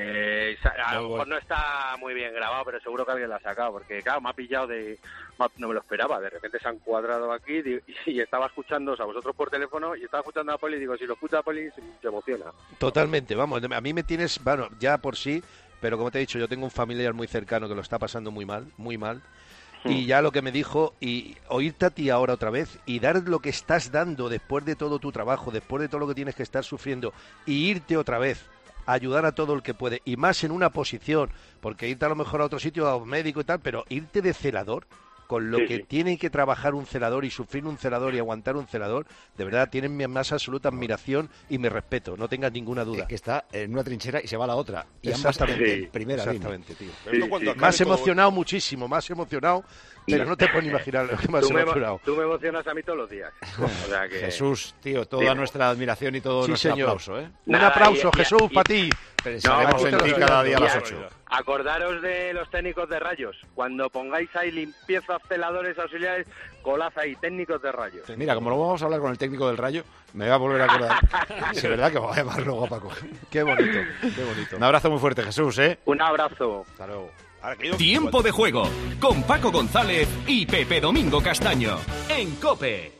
A lo mejor no está muy bien grabado, pero seguro que alguien lo ha sacado, porque claro, me ha pillado no me lo esperaba, de repente se han cuadrado aquí y estaba escuchándoos a vosotros por teléfono y estaba escuchando a Poli, y digo, si lo escucha a Poli se emociona. Totalmente, vamos, a mí me tienes, bueno, ya por sí, pero como te he dicho, yo tengo un familiar muy cercano que lo está pasando muy mal, y ya lo que me dijo, y oírte a ti ahora otra vez, y dar lo que estás dando después de todo tu trabajo, después de todo lo que tienes que estar sufriendo, y irte otra vez a ayudar a todo el que puede, y más en una posición, porque irte a lo mejor a otro sitio, a un médico y tal, pero irte de celador, con lo que tiene que trabajar un celador y sufrir un celador y aguantar un celador, de verdad tienen mi más absoluta admiración y mi respeto, no tengas ninguna duda. Es que está en una trinchera y se va a la otra. Y exactamente, primera exactamente, tío. Más emocionado, muchísimo, más emocionado, pero no te puedes ni imaginar lo que más emocionado. Tú me emocionas a mí todos los días. O sea que... Jesús, tío, toda nuestra admiración y todo nuestro aplauso, ¿eh? Un aplauso, Jesús, para ti. Pensaremos en ti cada día a las 8. Acordaros de los técnicos de rayos. Cuando pongáis ahí limpieza, celadores, auxiliares, colad ahí, técnicos de rayos. Mira, como lo vamos a hablar con el técnico del rayo, me voy a volver a acordar. Es verdad que me voy a llamar luego a Paco. Qué bonito, qué bonito. Un abrazo muy fuerte, Jesús, ¿eh? Un abrazo. Hasta luego. Tiempo de juego con Paco González y Pepe Domingo Castaño en COPE.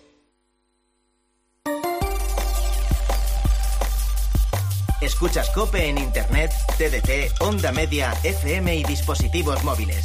Escuchas COPE en Internet, TDT, Onda Media, FM y dispositivos móviles.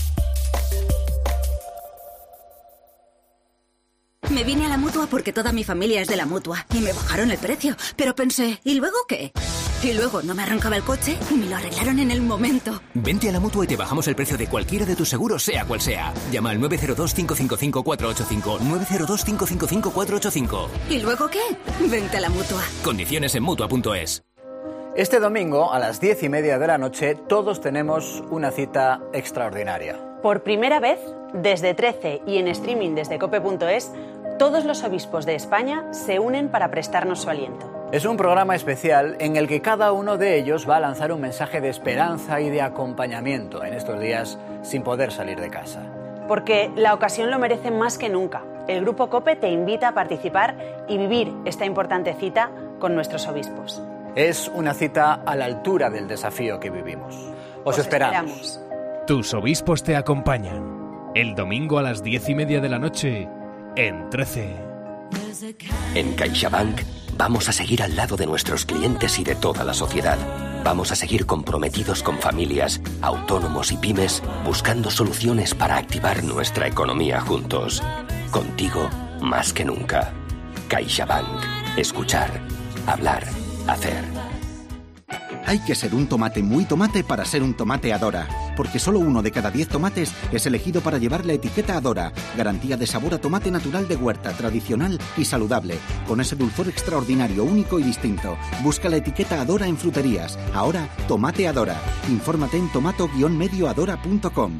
Me vine a la Mutua porque toda mi familia es de la Mutua y me bajaron el precio. Pero pensé, ¿y luego qué? Y luego no me arrancaba el coche y me lo arreglaron en el momento. Vente a la Mutua y te bajamos el precio de cualquiera de tus seguros, sea cual sea. Llama al 902-555-485. 902-555-485. ¿Y luego qué? Vente a la Mutua. Condiciones en Mutua.es. Este domingo, a las 10:30 de la noche, todos tenemos una cita extraordinaria. Por primera vez, desde 13 y en streaming desde cope.es, todos los obispos de España se unen para prestarnos su aliento. Es un programa especial en el que cada uno de ellos va a lanzar un mensaje de esperanza y de acompañamiento en estos días sin poder salir de casa. Porque la ocasión lo merece más que nunca. El Grupo COPE te invita a participar y vivir esta importante cita con nuestros obispos. Es una cita a la altura del desafío que vivimos. Os esperamos. Tus obispos te acompañan. El domingo a las 10:30 de la noche, en 13. En CaixaBank vamos a seguir al lado de nuestros clientes y de toda la sociedad. Vamos a seguir comprometidos con familias, autónomos y pymes, buscando soluciones para activar nuestra economía juntos. Contigo, más que nunca. CaixaBank. Escuchar, hablar, hacer. Hay que ser un tomate muy tomate para ser un tomate Adora, porque solo 1 de cada 10 tomates es elegido para llevar la etiqueta Adora, garantía de sabor a tomate natural de huerta, tradicional y saludable, con ese dulzor extraordinario, único y distinto. Busca la etiqueta Adora en fruterías. Ahora, tomate Adora. Infórmate en tomato-medioadora.com.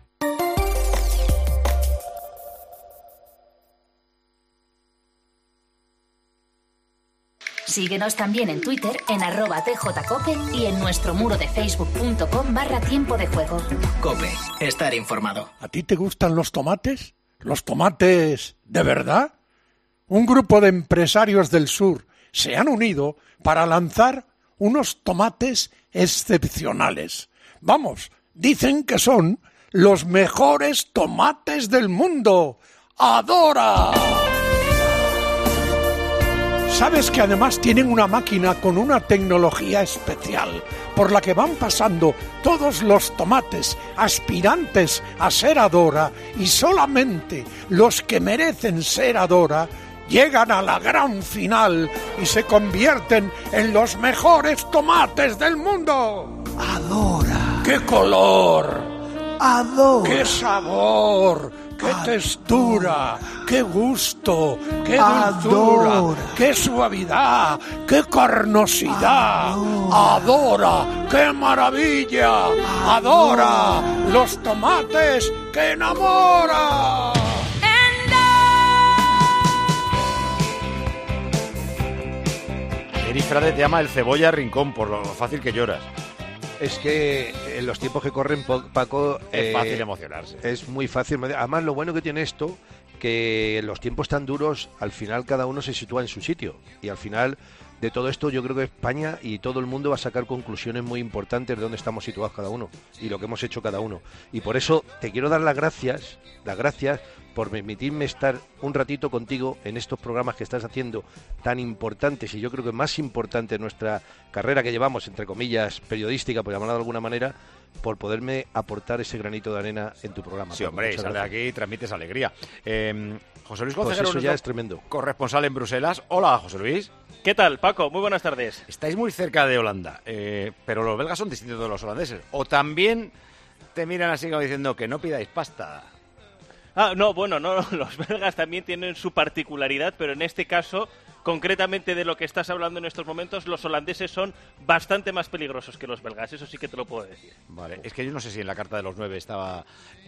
Síguenos también en Twitter en @tjcope y en nuestro muro de facebook.com/tiempo de juego. COPE, estar informado. ¿A ti te gustan los tomates? ¿Los tomates de verdad? Un grupo de empresarios del sur se han unido para lanzar unos tomates excepcionales. Vamos, dicen que son los mejores tomates del mundo. ¡Adora! ¿Sabes que además tienen una máquina con una tecnología especial por la que van pasando todos los tomates aspirantes a ser Adora y solamente los que merecen ser Adora llegan a la gran final y se convierten en los mejores tomates del mundo? Adora. ¡Qué color! Adora. ¡Qué sabor! ¡Qué textura! ¡Qué gusto! ¡Qué dulzura! ¡Qué suavidad! ¡Qué carnosidad! ¡Adora! ¡Qué maravilla! ¡Adora! ¡Los tomates que enamoran! Eric Frade te llama el cebolla rincón por lo fácil que lloras. Es que en los tiempos que corren, Paco... Es fácil emocionarse. Es muy fácil. Además, lo bueno que tiene esto, que en los tiempos tan duros, al final cada uno se sitúa en su sitio. Y al final de todo esto, yo creo que España y todo el mundo va a sacar conclusiones muy importantes de dónde estamos situados cada uno y lo que hemos hecho cada uno. Y por eso te quiero dar las gracias por permitirme estar un ratito contigo en estos programas que estás haciendo tan importantes, y yo creo que más importante en nuestra carrera que llevamos, entre comillas, periodística, por llamarlo de alguna manera, por poderme aportar ese granito de arena en tu programa. Sí, hombre, sale de aquí y transmites alegría. José Luis Concejero, pues eso ya es tremendo. Corresponsal en Bruselas. Hola, José Luis. ¿Qué tal, Paco? Muy buenas tardes. Estáis muy cerca de Holanda, pero los belgas son distintos de los holandeses. O también te miran así como diciendo que no pidáis pasta. No, los belgas también tienen su particularidad, pero en este caso, concretamente de lo que estás hablando en estos momentos, los holandeses son bastante más peligrosos que los belgas, eso sí que te lo puedo decir. Vale, es que yo no sé si en la Carta de los 9 estaba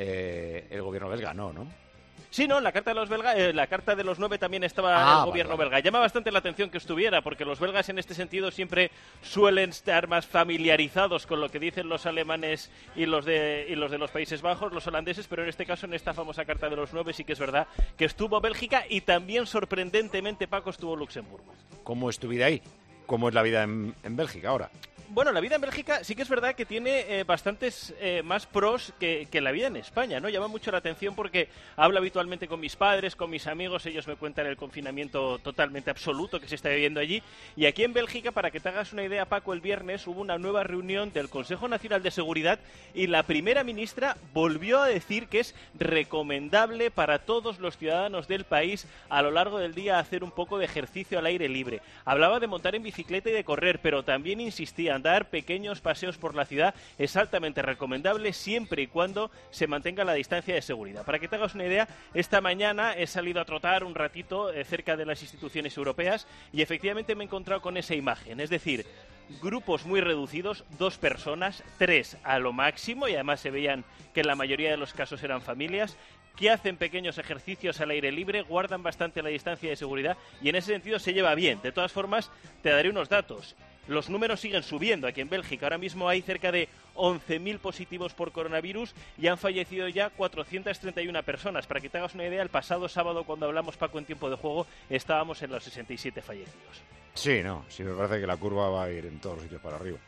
el gobierno belga, ¿no? Sí, no, en la Carta de los belgas, la Carta de los 9 también estaba el gobierno belga. Llama bastante la atención que estuviera, porque los belgas en este sentido siempre suelen estar más familiarizados con lo que dicen los alemanes y los de los Países Bajos, los holandeses, pero en este caso, en esta famosa Carta de los 9, sí que es verdad que estuvo Bélgica y también, sorprendentemente, Paco, estuvo Luxemburgo. ¿Cómo es tu vida ahí? ¿Cómo es la vida en Bélgica ahora? Bueno, la vida en Bélgica sí que es verdad que tiene bastantes más pros que la vida en España, ¿no? Llama mucho la atención porque hablo habitualmente con mis padres, con mis amigos, ellos me cuentan el confinamiento totalmente absoluto que se está viviendo allí. Y aquí en Bélgica, para que te hagas una idea, Paco, el viernes hubo una nueva reunión del Consejo Nacional de Seguridad y la primera ministra volvió a decir que es recomendable para todos los ciudadanos del país a lo largo del día hacer un poco de ejercicio al aire libre. Hablaba de montar en bicicleta y de correr, pero también insistía dar pequeños paseos por la ciudad es altamente recomendable siempre y cuando se mantenga la distancia de seguridad. Para que te hagas una idea, esta mañana he salido a trotar un ratito cerca de las instituciones europeas y efectivamente me he encontrado con esa imagen, es decir, grupos muy reducidos, 2 personas, 3 a lo máximo, y además se veían que en la mayoría de los casos eran familias, que hacen pequeños ejercicios al aire libre, guardan bastante la distancia de seguridad y en ese sentido se lleva bien. De todas formas, te daré unos datos. Los números siguen subiendo aquí en Bélgica. Ahora mismo hay cerca de 11.000 positivos por coronavirus y han fallecido ya 431 personas. Para que te hagas una idea, el pasado sábado, cuando hablamos, Paco, en tiempo de juego, estábamos en los 67 fallecidos. Sí, me parece que la curva va a ir en todos los sitios para arriba.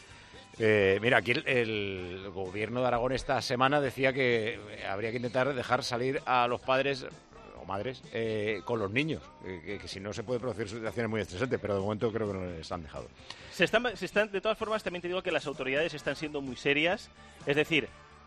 Mira, aquí el gobierno de Aragón esta semana decía que habría que intentar dejar salir a los padres o madres con los niños, que si no se puede producir situaciones muy estresantes, pero de momento creo que no les han dejado. Se están, de todas formas, también te digo que las autoridades están siendo muy serias, es decir,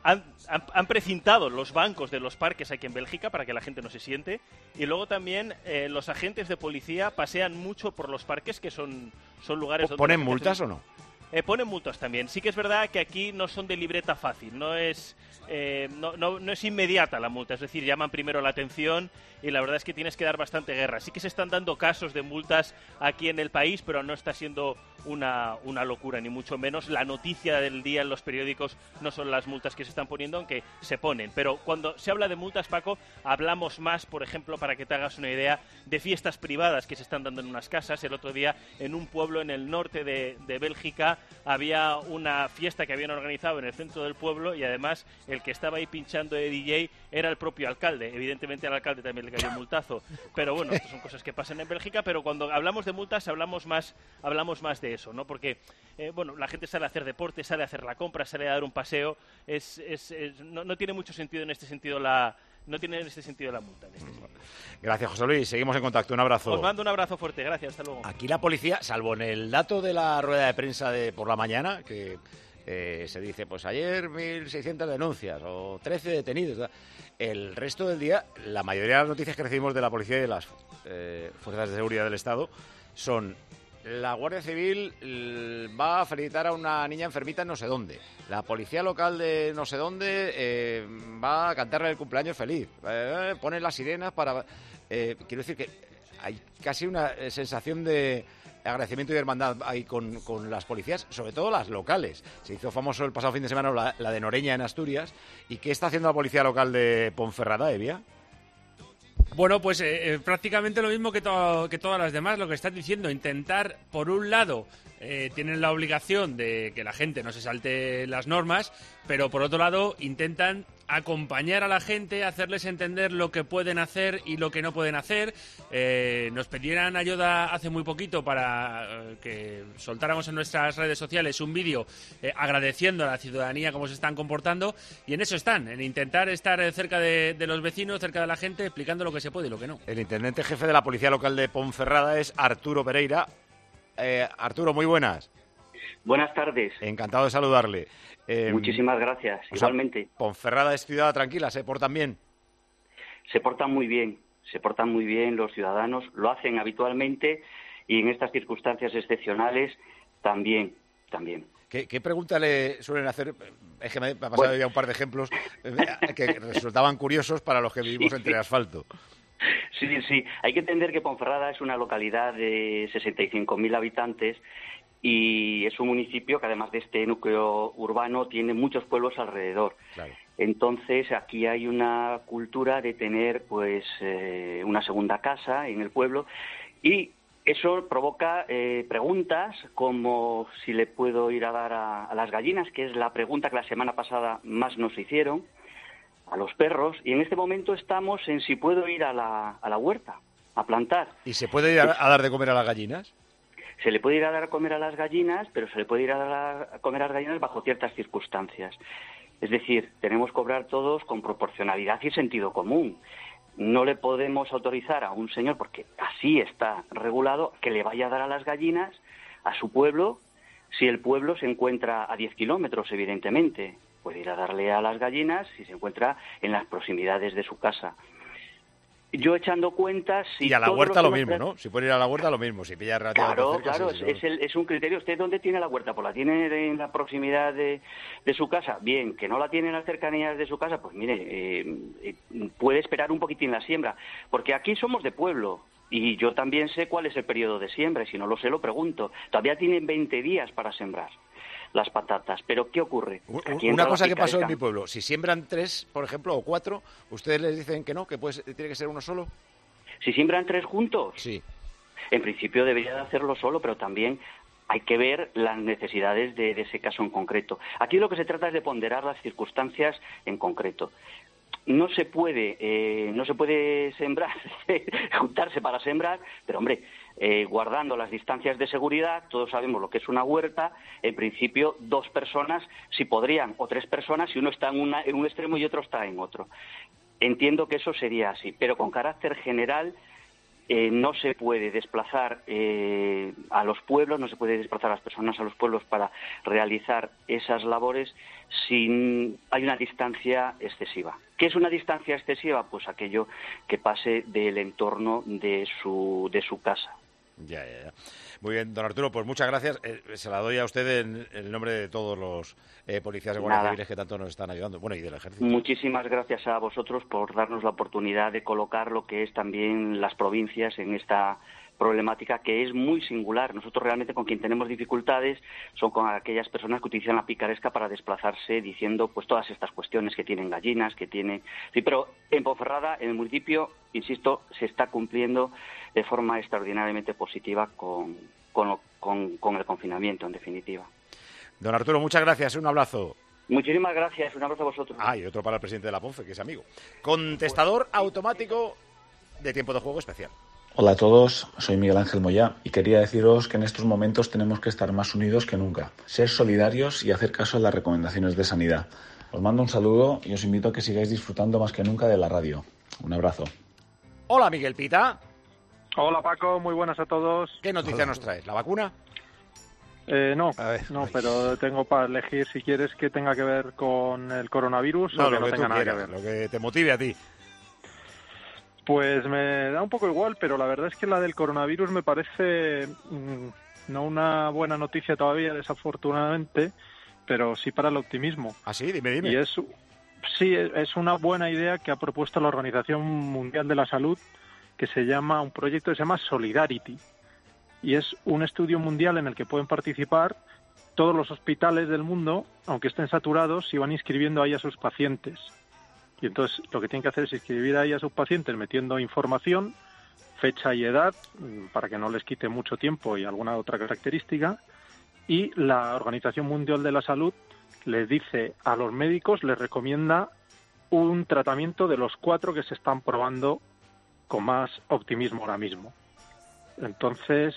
han precintado los bancos de los parques aquí en Bélgica para que la gente no se siente, y luego también los agentes de policía pasean mucho por los parques, que son lugares donde... ¿Ponen multas o no? Ponen multas también. Sí que es verdad que aquí no son de libreta fácil, no es inmediata la multa, es decir, llaman primero la atención y la verdad es que tienes que dar bastante guerra. Sí que se están dando casos de multas aquí en el país, pero no está siendo una locura, ni mucho menos. La noticia del día en los periódicos no son las multas que se están poniendo, aunque se ponen. Pero cuando se habla de multas, Paco, hablamos más, por ejemplo, para que te hagas una idea, de fiestas privadas que se están dando en unas casas. El otro día, en un pueblo en el norte de Bélgica, había una fiesta que habían organizado en el centro del pueblo y además el que estaba ahí pinchando de DJ era el propio alcalde. Evidentemente al alcalde también le cayó un multazo, pero bueno, estas son cosas que pasan en Bélgica. Pero cuando hablamos de multas hablamos más de eso, ¿no? Porque la gente sale a hacer deporte, sale a hacer la compra, sale a dar un paseo, no tiene mucho sentido en este sentido la multa. Gracias, José Luis. Seguimos en contacto. Un abrazo. Os mando un abrazo fuerte. Gracias. Hasta luego. Aquí la policía, salvo en el dato de la rueda de prensa de por la mañana, que se dice, pues ayer 1.600 denuncias o 13 detenidos. El resto del día, la mayoría de las noticias que recibimos de la policía y de las fuerzas de seguridad del Estado son la Guardia Civil va a felicitar a una niña enfermita en no sé dónde. La policía local de no sé dónde va a cantarle el cumpleaños feliz. Pone las sirenas para... quiero decir que hay casi una sensación de agradecimiento y hermandad ahí con las policías, sobre todo las locales. Se hizo famoso el pasado fin de semana la de Noreña en Asturias. ¿Y qué está haciendo la policía local de Ponferrada, Evia? Bueno, pues prácticamente lo mismo que todas las demás, lo que estás diciendo, intentar, por un lado, tienen la obligación de que la gente no se salte las normas, pero por otro lado intentan acompañar a la gente, hacerles entender lo que pueden hacer y lo que no pueden hacer. Nos pidieran ayuda hace muy poquito para que soltáramos en nuestras redes sociales un vídeo agradeciendo a la ciudadanía cómo se están comportando, y en eso están, en intentar estar cerca de los vecinos, cerca de la gente, explicando lo que se puede y lo que no. El intendente jefe de la Policía Local de Ponferrada es Arturo Pereira. Arturo, muy buenas. Buenas tardes. Encantado de saludarle. Muchísimas gracias, igualmente. Ponferrada es ciudad tranquila, ¿se portan bien? Se portan muy bien los ciudadanos, lo hacen habitualmente y en estas circunstancias excepcionales también. ¿Qué pregunta le suelen hacer? Es que me ha pasado ya un par de ejemplos que resultaban curiosos para los que vivimos entre asfalto. Sí, hay que entender que Ponferrada es una localidad de 65.000 habitantes y es un municipio que, además de este núcleo urbano, tiene muchos pueblos alrededor. Claro. Entonces, aquí hay una cultura de tener pues una segunda casa en el pueblo, y eso provoca preguntas como si le puedo ir a dar a las gallinas, que es la pregunta que la semana pasada más nos hicieron, a los perros, y en este momento estamos en si puedo ir a la huerta a plantar. ¿Y se puede ir a dar de comer a las gallinas? Se le puede ir a dar a comer a las gallinas, pero se le puede ir a dar a comer a las gallinas bajo ciertas circunstancias. Es decir, tenemos que obrar todos con proporcionalidad y sentido común. No le podemos autorizar a un señor, porque así está regulado, que le vaya a dar a las gallinas a su pueblo, si el pueblo se encuentra a 10 kilómetros, evidentemente. Puede ir a darle a las gallinas si se encuentra en las proximidades de su casa. Yo echando cuentas... Y a la huerta lo mismo, ¿no? Si puede ir a la huerta lo mismo, si pilla relativamente cerca... Claro, es un criterio. ¿Usted dónde tiene la huerta? Pues la tiene en la proximidad de su casa. Bien, que no la tiene en las cercanías de su casa, pues mire, puede esperar un poquitín la siembra. Porque aquí somos de pueblo y yo también sé cuál es el periodo de siembra, y si no lo sé lo pregunto. Todavía tienen 20 días para sembrar las patatas. Pero ¿qué ocurre? Una cosa que pasó en mi pueblo, si siembran 3, por ejemplo, o 4, ¿ustedes les dicen que no, que tiene que ser uno solo? ¿Si siembran 3 juntos? Sí. En principio debería de hacerlo solo, pero también hay que ver las necesidades de ese caso en concreto. Aquí lo que se trata es de ponderar las circunstancias en concreto. No se puede sembrar, juntarse para sembrar, pero hombre, guardando las distancias de seguridad, todos sabemos lo que es una huerta, en principio 2 personas, si podrían, o 3 personas, si uno está en un extremo y otro está en otro. Entiendo que eso sería así, pero con carácter general no se puede desplazar a los pueblos, no se puede desplazar a las personas a los pueblos para realizar esas labores si hay una distancia excesiva. ¿Qué es una distancia excesiva? Pues aquello que pase del entorno de su casa. Ya. Muy bien, don Arturo, pues muchas gracias. Se la doy a usted en el nombre de todos los policías de Guardia Civiles que tanto nos están ayudando. Bueno, y del Ejército. Muchísimas gracias a vosotros por darnos la oportunidad de colocar lo que es también las provincias en esta problemática que es muy singular. Nosotros realmente con quien tenemos dificultades son con aquellas personas que utilizan la picaresca para desplazarse diciendo pues todas estas cuestiones que tienen gallinas, que tienen... Sí, pero en Ponferrada, en el municipio, insisto, se está cumpliendo de forma extraordinariamente positiva con el confinamiento, en definitiva. Don Arturo, muchas gracias. Un abrazo. Muchísimas gracias. Un abrazo a vosotros. Y otro para el presidente de la Ponfe, que es amigo. Contestador automático de tiempo de juego especial. Hola a todos, soy Miguel Ángel Moyá y quería deciros que en estos momentos tenemos que estar más unidos que nunca, ser solidarios y hacer caso a las recomendaciones de sanidad. Os mando un saludo y os invito a que sigáis disfrutando más que nunca de la radio. Un abrazo. Hola, Miguel Pita. Hola, Paco, muy buenas a todos. ¿Qué noticia nos traes? ¿La vacuna? No, pero tengo para elegir si quieres que tenga que ver con el coronavirus o que no tenga nada que ver. Lo que te motive a ti. Pues me da un poco igual, pero la verdad es que la del coronavirus me parece no una buena noticia todavía, desafortunadamente, pero sí para el optimismo. ¿Ah, sí? Dime. Y es una buena idea que ha propuesto la Organización Mundial de la Salud, un proyecto que se llama Solidarity, y es un estudio mundial en el que pueden participar todos los hospitales del mundo, aunque estén saturados, y van inscribiendo ahí a sus pacientes. Y entonces lo que tienen que hacer es inscribir ahí a sus pacientes metiendo información, fecha y edad, para que no les quite mucho tiempo y alguna otra característica, y la Organización Mundial de la Salud les dice a los médicos, les recomienda un tratamiento de los 4 que se están probando con más optimismo ahora mismo. Entonces,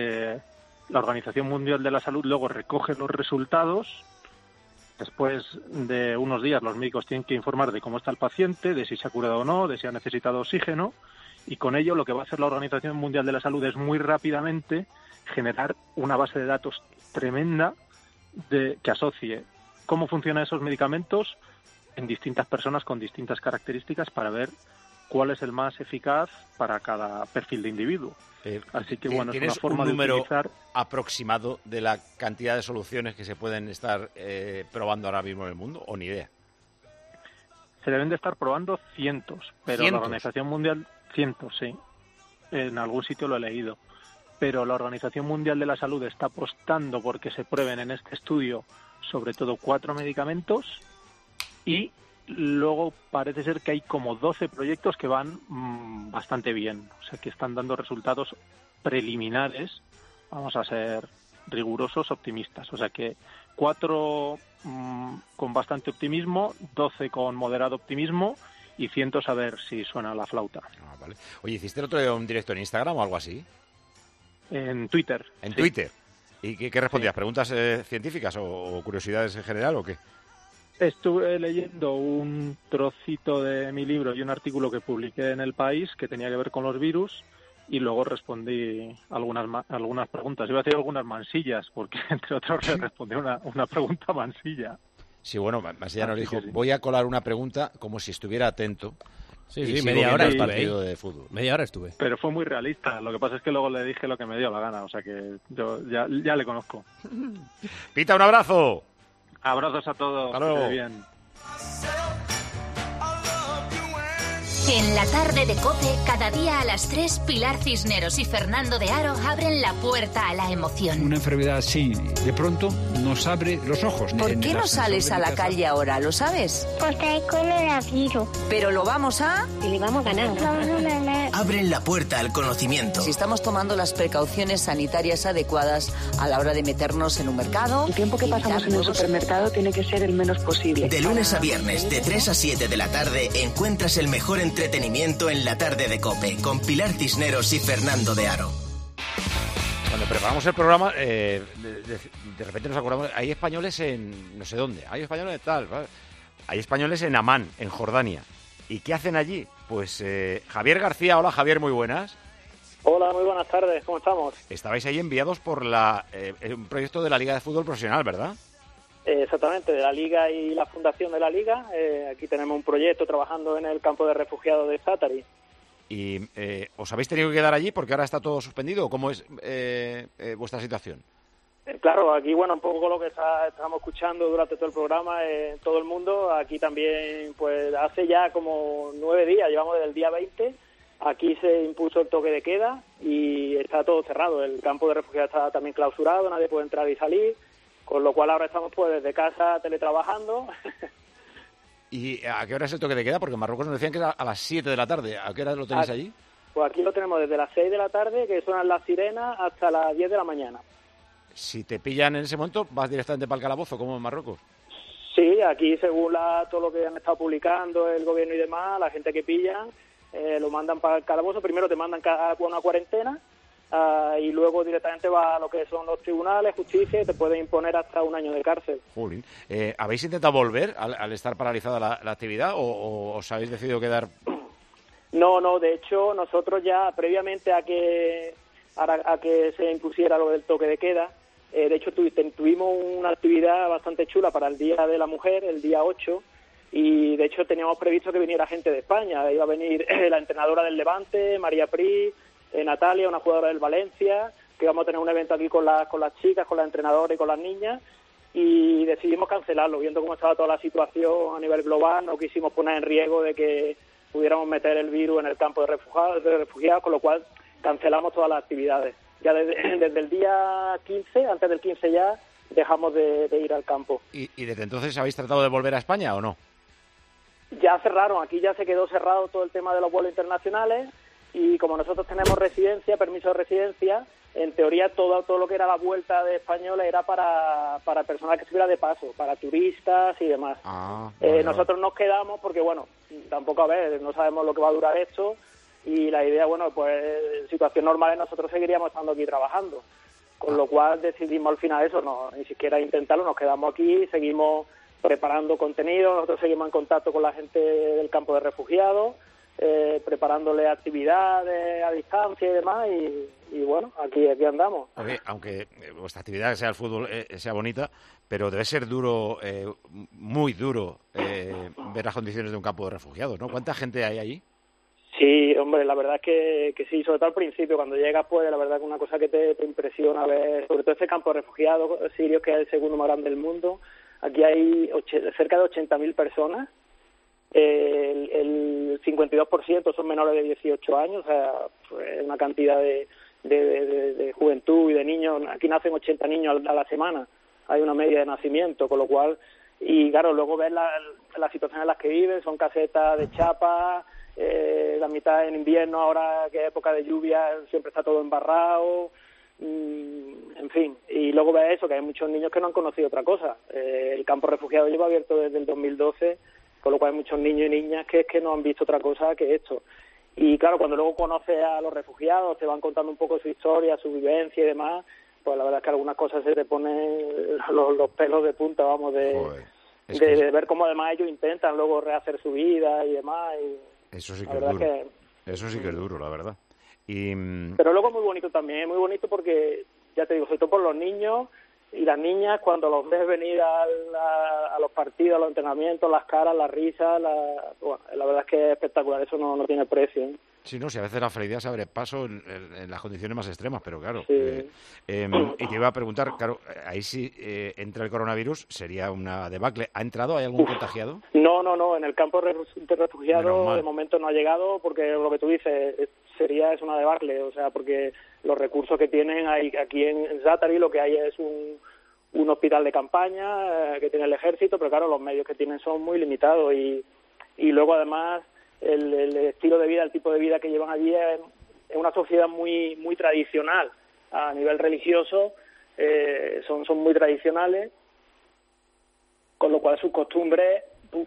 la Organización Mundial de la Salud luego recoge los resultados. Después de unos días los médicos tienen que informar de cómo está el paciente, de si se ha curado o no, de si ha necesitado oxígeno, y con ello lo que va a hacer la Organización Mundial de la Salud es muy rápidamente generar una base de datos tremenda que asocie cómo funcionan esos medicamentos en distintas personas con distintas características para ver cuál es el más eficaz para cada perfil de individuo. Así que bueno, es una forma de utilizar... ¿Tienes un número aproximado de la cantidad de soluciones que se pueden estar probando ahora mismo en el mundo, o ni idea? Se deben de estar probando cientos, pero ¿cientos? La Organización Mundial... Cientos, sí. En algún sitio lo he leído. Pero la Organización Mundial de la Salud está apostando porque se prueben en este estudio sobre todo 4 medicamentos, y luego parece ser que hay como 12 proyectos que van bastante bien, o sea que están dando resultados preliminares, vamos a ser rigurosos, optimistas, o sea que 4 con bastante optimismo, 12 con moderado optimismo y cientos a ver si suena la flauta. Vale. Oye, ¿hiciste el otro día un directo en Instagram o algo así? En Twitter. ¿En sí. Twitter? ¿Y qué respondías? Sí. ¿Preguntas científicas o curiosidades en general o qué? Estuve leyendo un trocito de mi libro y un artículo que publiqué en El País que tenía que ver con los virus, y luego respondí algunas preguntas. Iba a decir algunas mansillas, porque entre otros le respondí una pregunta mansilla. Sí, bueno, Mansilla nos dijo, sí. Voy a colar una pregunta como si estuviera atento. Sí, media hora el partido de fútbol. Media hora estuve. Pero fue muy realista. Lo que pasa es que luego le dije lo que me dio la gana, o sea que yo ya le conozco. Pita, un abrazo. Abrazos a todos. Hasta luego. Bien. En la tarde de COPE, cada día a las 3, Pilar Cisneros y Fernando de Aro abren la puerta a la emoción. Una enfermedad así, de pronto, nos abre los ojos. ¿Por qué no sales a la calle ahora? ¿Lo sabes? Porque hay coronavirus. Pero lo vamos a... Y le vamos a ganar. Abren la puerta al conocimiento. Si estamos tomando las precauciones sanitarias adecuadas a la hora de meternos en un mercado... El tiempo que pasamos en el supermercado tiene que ser el menos posible. De lunes a viernes, de 3 a 7 de la tarde, encuentras el mejor entretenimiento en la tarde de COPE, con Pilar Cisneros y Fernando de Aro. Cuando preparamos el programa, de repente nos acordamos, hay españoles en no sé dónde, hay españoles de tal, ¿vale? Hay españoles en Amán, en Jordania. ¿Y qué hacen allí? Pues Javier García, hola Javier, muy buenas. Hola, muy buenas tardes, ¿cómo estamos? Estabais ahí enviados por un proyecto de la Liga de Fútbol Profesional, ¿verdad? Exactamente, de la Liga y la Fundación de la Liga. Aquí tenemos un proyecto trabajando en el campo de refugiados de Zátari. ¿Y os habéis tenido que quedar allí porque ahora está todo suspendido? ¿O cómo es vuestra situación? Claro, aquí, bueno, un poco lo que estamos escuchando durante todo el programa en todo el mundo. Aquí también, pues hace ya como 9 días, llevamos desde el día 20. Aquí se impuso el toque de queda y está todo cerrado. El campo de refugiados está también clausurado, nadie puede entrar y salir. Con lo cual ahora estamos pues desde casa teletrabajando. ¿Y a qué hora es el toque de queda? Porque en Marruecos nos decían que era a las 7 de la tarde. ¿A qué hora lo tenéis allí? Pues aquí lo tenemos desde las 6 de la tarde, que suenan las sirenas, hasta las 10 de la mañana. Si te pillan en ese momento, ¿vas directamente para el calabozo, como en Marruecos? Sí, aquí según todo lo que han estado publicando el gobierno y demás, la gente que pillan, lo mandan para el calabozo. Primero te mandan a una cuarentena. Y luego directamente va a lo que son los tribunales, justicia, y te pueden imponer hasta 1 año de cárcel. Jolín. ¿Habéis intentado volver al estar paralizada la actividad o os habéis decidido quedar? No, de hecho nosotros ya previamente a que se impusiera lo del toque de queda, de hecho tuvimos una actividad bastante chula para el Día de la Mujer, el día 8, y de hecho teníamos previsto que viniera gente de España. Iba a venir la entrenadora del Levante, María Pri, Natalia, una jugadora del Valencia, que íbamos a tener un evento aquí con las chicas, con las entrenadoras y con las niñas, y decidimos cancelarlo, viendo cómo estaba toda la situación a nivel global. No quisimos poner en riesgo de que pudiéramos meter el virus en el campo de refugiados, con lo cual cancelamos todas las actividades. Ya desde el día 15, antes del 15 ya, dejamos de ir al campo. ¿Y desde entonces habéis tratado de volver a España o no? Ya cerraron, aquí ya se quedó cerrado todo el tema de los vuelos internacionales, y como nosotros tenemos permiso de residencia, en teoría todo lo que era la vuelta de españoles era para personas que estuvieran de paso, para turistas y demás. Nosotros nos quedamos porque, bueno, tampoco, no sabemos lo que va a durar esto, y la idea, bueno, pues en situaciones normales nosotros seguiríamos estando aquí trabajando, con lo cual decidimos al final eso, no, ni siquiera intentarlo, nos quedamos aquí, seguimos preparando contenido, nosotros seguimos en contacto con la gente del campo de refugiados, preparándole actividades a distancia y demás, y bueno, aquí andamos. Oye, aunque vuestra actividad, sea el fútbol, sea bonita, pero debe ser duro, muy duro, ver las condiciones de un campo de refugiados, ¿no? ¿Cuánta gente hay allí? Sí, hombre, la verdad es que sí, sobre todo al principio, cuando llegas, pues la verdad que una cosa que te impresiona ver, sobre todo este campo de refugiados sirios, que es el segundo más grande del mundo. Aquí hay cerca de 80.000 personas, el 52% son menores de 18 años, o sea, pues una cantidad de juventud y de niños. Aquí nacen 80 niños a la semana, hay una media de nacimiento, con lo cual, y claro, luego ves las situaciones en las que viven, son casetas de chapa, la mitad en invierno, ahora que es época de lluvia, siempre está todo embarrado, en fin, y luego ves eso, que hay muchos niños que no han conocido otra cosa. El campo refugiado lleva abierto desde el 2012, con lo cual hay muchos niños y niñas que no han visto otra cosa que esto. Y claro, cuando luego conoces a los refugiados, te van contando un poco su historia, su vivencia y demás, pues la verdad es que algunas cosas se te ponen los pelos de punta, vamos, de ver cómo además ellos intentan luego rehacer su vida y demás. Eso sí que es duro. Eso sí que es duro, la verdad. Pero luego muy bonito también, muy bonito porque, ya te digo, sobre todo por los niños y las niñas, cuando los ves venir a los partidos, a los entrenamientos, las caras, las risas, bueno, la verdad es que es espectacular, eso no tiene precio, ¿eh? Sí, no, si a veces la felicidad se abre paso en las condiciones más extremas, pero claro. Sí. Y te iba a preguntar, claro, ahí sí entra el coronavirus, sería una debacle. ¿Ha entrado? ¿Hay algún contagiado? No, en el campo de refugiados de momento no ha llegado, porque lo que tú dices es una debacle, o sea, porque los recursos que tienen aquí en Zaatari, lo que hay es un hospital de campaña que tiene el ejército, pero claro, los medios que tienen son muy limitados, y luego además el estilo de vida, el tipo de vida que llevan allí es una sociedad muy muy tradicional a nivel religioso, son muy tradicionales, con lo cual sus costumbres,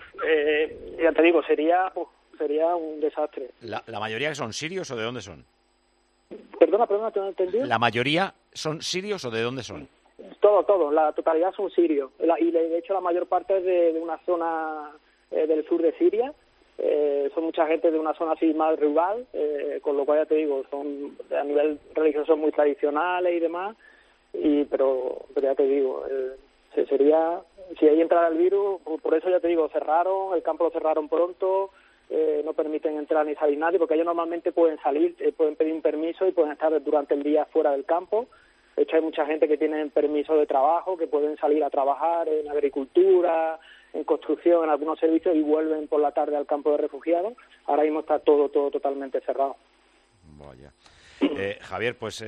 ya te digo, sería un desastre. ¿La mayoría son sirios o de dónde son? Perdona, ¿te no he entendido? ¿La mayoría son sirios o de dónde son? Todo, la totalidad son sirios, y de hecho la mayor parte es de una zona del sur de Siria. Son mucha gente de una zona así más rural, con lo cual ya te digo, son a nivel religioso muy tradicionales y demás, pero ya te digo, sería, si ahí entrara el virus, por eso ya te digo, cerraron, el campo lo cerraron pronto, no permiten entrar ni salir nadie, porque ellos normalmente pueden salir, pueden pedir un permiso y pueden estar durante el día fuera del campo. De hecho, hay mucha gente que tiene permiso de trabajo, que pueden salir a trabajar en agricultura, en construcción, en algunos servicios, y vuelven por la tarde al campo de refugiados. Ahora mismo está todo totalmente cerrado. Vaya. Javier, pues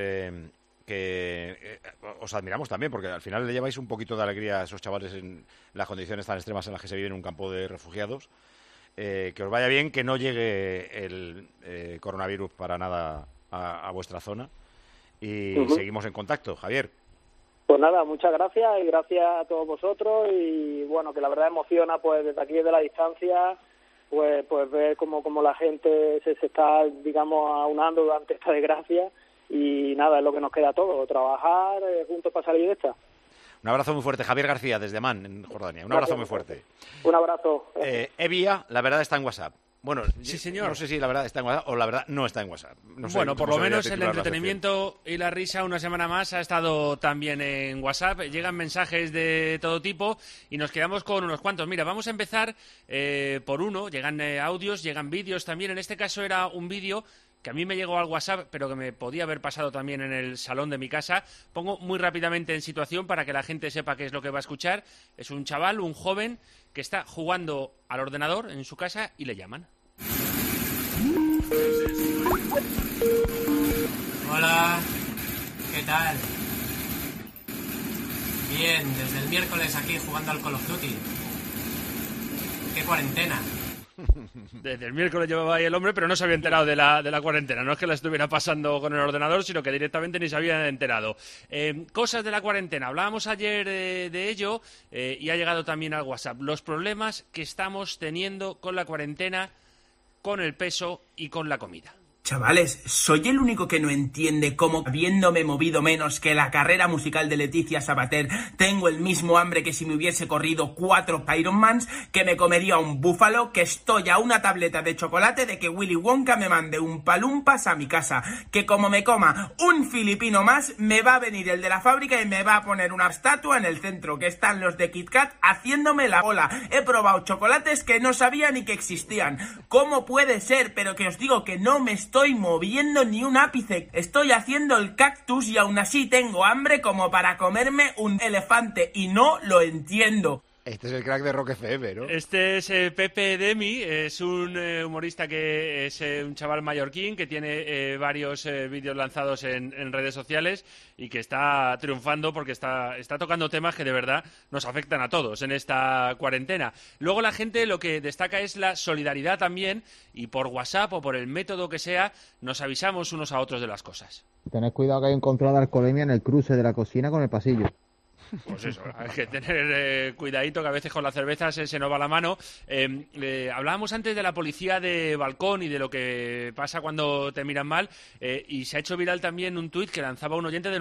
os admiramos también, porque al final le lleváis un poquito de alegría a esos chavales en las condiciones tan extremas en las que se vive en un campo de refugiados. Que os vaya bien, que no llegue el coronavirus para nada a vuestra zona, y seguimos en contacto, Javier. Pues nada, muchas gracias, y gracias a todos vosotros, y bueno, que la verdad emociona, pues desde aquí, desde la distancia, pues ver cómo la gente se está, digamos, aunando durante esta desgracia, y nada, es lo que nos queda a todos, trabajar juntos para salir de esta. Un abrazo muy fuerte, Javier García, desde Amán, en Jordania. Un abrazo muy fuerte. Un abrazo. Evia, la verdad está en WhatsApp. Bueno, sí, señor. No sé si la verdad está en WhatsApp o la verdad no está en WhatsApp. No sé, bueno, por lo menos el entretenimiento y la risa una semana más ha estado también en WhatsApp. Llegan mensajes de todo tipo y nos quedamos con unos cuantos. Mira, vamos a empezar por uno. Llegan audios, llegan vídeos también. En este caso era un vídeo que a mí me llegó al WhatsApp, pero que me podía haber pasado también en el salón de mi casa. Pongo muy rápidamente en situación para que la gente sepa qué es lo que va a escuchar. Es un chaval, un joven, que está jugando al ordenador en su casa y le llaman. Hola, ¿qué tal? Bien, desde el miércoles aquí jugando al Call of Duty. ¿Qué cuarentena? Desde el miércoles llevaba ahí el hombre, pero no se había enterado de la cuarentena. No es que la estuviera pasando con el ordenador, sino que directamente ni se había enterado. Cosas de la cuarentena. Hablábamos ayer de ello y ha llegado también al WhatsApp. Los problemas que estamos teniendo con la cuarentena, con el peso y con la comida. Chavales, ¿soy el único que no entiende cómo, habiéndome movido menos que la carrera musical de Leticia Sabater, tengo el mismo hambre que si me hubiese corrido 4 Ironmans, que me comería un búfalo, que estoy a una tableta de chocolate de que Willy Wonka me mande un palumpas a mi casa, que como me coma un filipino más, me va a venir el de la fábrica y me va a poner una estatua en el centro, que están los de Kit Kat haciéndome la bola? He probado chocolates que no sabía ni que existían. ¿Cómo puede ser? Pero que os digo que no me estoy moviendo ni un ápice. Estoy haciendo el cactus y aún así tengo hambre como para comerme un elefante y no lo entiendo. Este es el crack de Rock FM, ¿no? Este es Pepe Demi, es un humorista que es un chaval mallorquín que tiene varios vídeos lanzados en redes sociales y que está triunfando porque está tocando temas que de verdad nos afectan a todos en esta cuarentena. Luego la gente lo que destaca es la solidaridad también, y por WhatsApp o por el método que sea nos avisamos unos a otros de las cosas. Tened cuidado que hay un control de alcoholemia en el cruce de la cocina con el pasillo. Pues eso, hay que tener cuidadito, que a veces con la cerveza se nos va la mano. Hablábamos antes de la policía de balcón y de lo que pasa cuando te miran mal, y se ha hecho viral también un tuit que lanzaba un oyente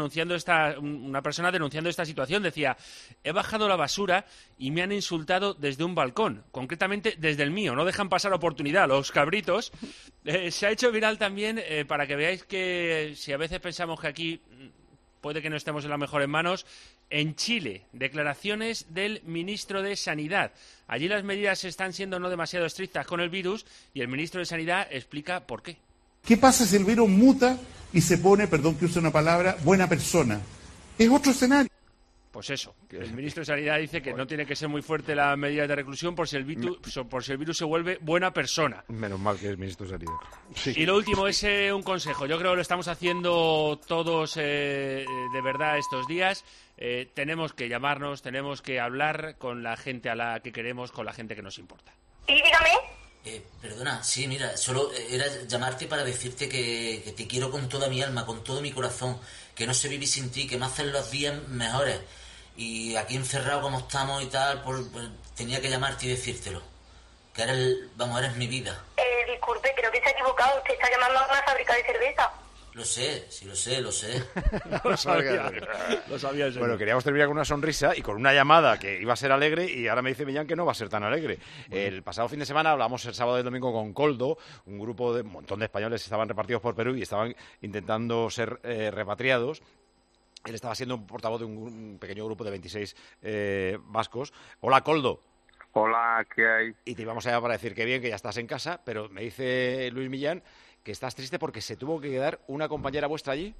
una persona denunciando esta situación. Decía: he bajado la basura y me han insultado desde un balcón, concretamente desde el mío, no dejan pasar oportunidad los cabritos. Se ha hecho viral también para que veáis que si a veces pensamos que aquí puede que no estemos en las mejores manos. En Chile, declaraciones del ministro de Sanidad. Allí las medidas están siendo no demasiado estrictas con el virus y el ministro de Sanidad explica por qué. ¿Qué pasa si el virus muta y se pone, perdón que use una palabra, buena persona? Es otro escenario. Pues eso, el ministro de Sanidad dice que no tiene que ser muy fuerte la medida de reclusión por si el virus se vuelve buena persona. Menos mal que es ministro de Sanidad. Sí. Y lo último es un consejo. Yo creo que lo estamos haciendo todos de verdad estos días. Tenemos que llamarnos, tenemos que hablar con la gente a la que queremos, con la gente que nos importa. Sí, dígame. Perdona, sí, mira, solo era llamarte para decirte que te quiero con toda mi alma, con todo mi corazón, que no sé vivir sin ti, que me hacen los días mejores. Y aquí encerrado como estamos y tal, pues tenía que llamarte y decírtelo. Que eres mi vida. Disculpe, creo que se ha equivocado. Usted está llamando a una fábrica de cerveza. Lo sé, sí lo sé. Lo sabía. Bueno, queríamos terminar con una sonrisa y con una llamada que iba a ser alegre, y ahora me dice Millán que no va a ser tan alegre. El pasado fin de semana hablamos el sábado y el domingo con Koldo, un montón de españoles estaban repartidos por Perú y estaban intentando ser repatriados. Él estaba siendo un portavoz de un pequeño grupo de 26 vascos. Hola, Koldo. Hola, ¿qué hay? Y te íbamos a llamar para decir que bien, que ya estás en casa, pero me dice Luis Millán que estás triste porque se tuvo que quedar una compañera vuestra allí.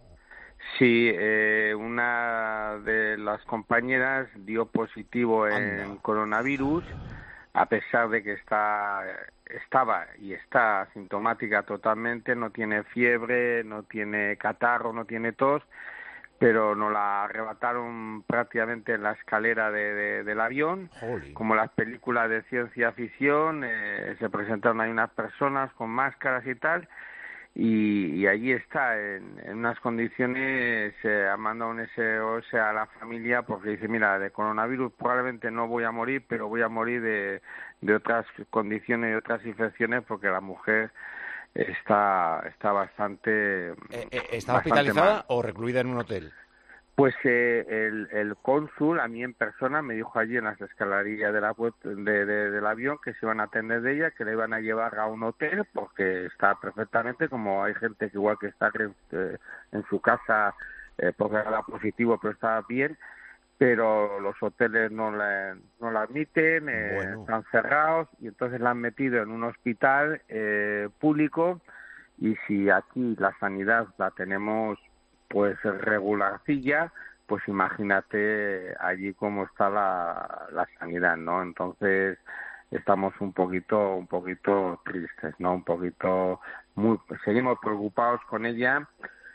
Sí, una de las compañeras dio positivo en coronavirus, a pesar de que estaba y está asintomática totalmente, no tiene fiebre, no tiene catarro, no tiene tos, pero nos la arrebataron prácticamente en la escalera del avión. Holy. Como las películas de ciencia ficción, se presentaron ahí unas personas con máscaras y tal, y allí está, en unas condiciones, ha mandado un SOS a la familia porque dice, mira, de coronavirus probablemente no voy a morir, pero voy a morir de otras condiciones y otras infecciones, porque la mujer está bastante... ¿Está hospitalizada mal, o recluida en un hotel? Pues el cónsul, a mí en persona, me dijo allí en las escalerillas del avión que se iban a atender de ella, que la iban a llevar a un hotel, porque está perfectamente, como hay gente que igual que está en su casa porque era positivo, pero está bien, pero los hoteles no la admiten, están cerrados, y entonces la han metido en un hospital público, y si aquí la sanidad la tenemos pues regularcilla, pues imagínate allí cómo está la sanidad, ¿no? Entonces estamos un poquito tristes, ¿no? Seguimos preocupados con ella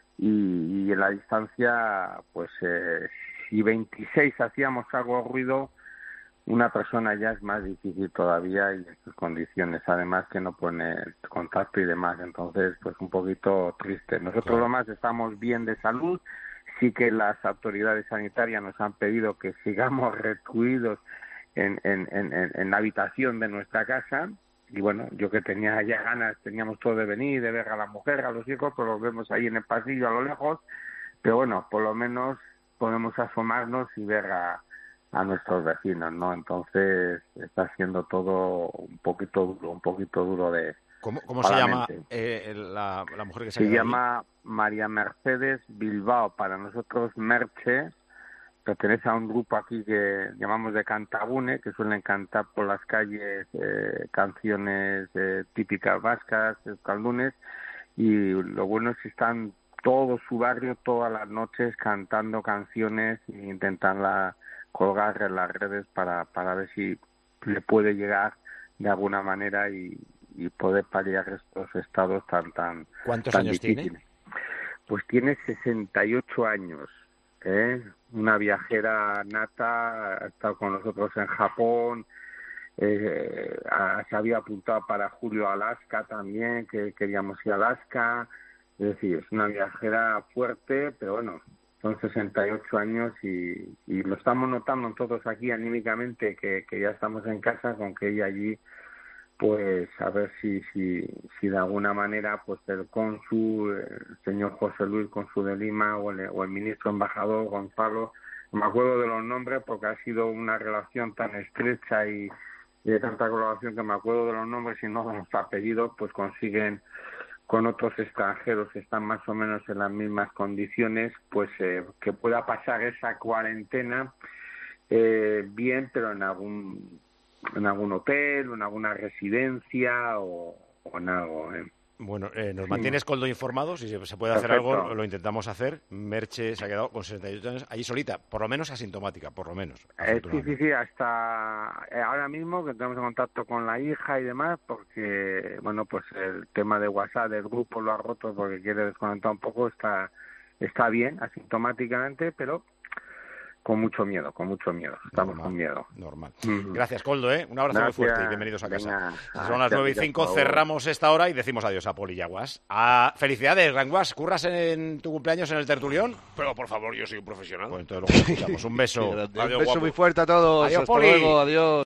y en la distancia, pues si 26 hacíamos algo ruido, una persona ya es más difícil todavía y en sus condiciones, además que no pone contacto y demás, entonces pues un poquito triste. Nosotros lo más estamos bien de salud, sí que las autoridades sanitarias nos han pedido que sigamos recluidos en la habitación de nuestra casa, y bueno, yo que tenía ya ganas, teníamos todo de venir, de ver a la mujer, a los hijos, pues los vemos ahí en el pasillo a lo lejos, pero bueno, por lo menos podemos asomarnos y ver a nuestros vecinos, ¿no? Entonces está siendo todo un poquito duro de... ¿Cómo se llama la mujer que se llama María Mercedes Bilbao, para nosotros Merche, pertenece a un grupo aquí que llamamos de Cantabune, que suelen cantar por las calles canciones típicas vascas, euskaldunes, y lo bueno es que están todo su barrio todas las noches cantando canciones e intentan colgar en las redes para ver si le puede llegar de alguna manera y poder paliar estos estados tan ¿Cuántos tan años difíciles. tiene? Pues tiene 68 años, una viajera nata, ha estado con nosotros en Japón, se había apuntado para julio a Alaska también, que queríamos ir a Alaska, es decir, es una viajera fuerte, pero bueno, son 68 años y lo estamos notando todos aquí anímicamente, que ya estamos en casa, con que ella allí, pues a ver si de alguna manera pues el cónsul, el señor José Luis, cónsul de Lima, o el ministro embajador Gonzalo, me acuerdo de los nombres porque ha sido una relación tan estrecha y de tanta colaboración que me acuerdo de los nombres y no de los apellidos, pues consiguen con otros extranjeros que están más o menos en las mismas condiciones, pues que pueda pasar esa cuarentena bien, pero en algún hotel, o en alguna residencia o en algo. Bueno, nos mantienes, Koldo, informados, y si se puede hacer Perfecto. algo, lo intentamos hacer. Merche se ha quedado con 68 años allí solita, por lo menos asintomática, por lo menos. Sí, hasta ahora mismo que tenemos contacto con la hija y demás, porque, bueno, pues el tema de WhatsApp del grupo lo ha roto porque quiere desconectar un poco, está bien asintomáticamente, pero con mucho miedo, estamos con miedo. Normal. Gracias, Koldo, un abrazo muy fuerte y bienvenidos a casa. Venga, Son las 9:05, cerramos esta hora y decimos adiós a Poli y a Guas. Felicidades, Gran Guas, ¿curras en tu cumpleaños en el tertulión? Pero por favor, yo soy un profesional. Pues entonces lo escuchamos. Un beso. Un beso muy fuerte a todos. Adiós, Hasta Poli. luego, adiós.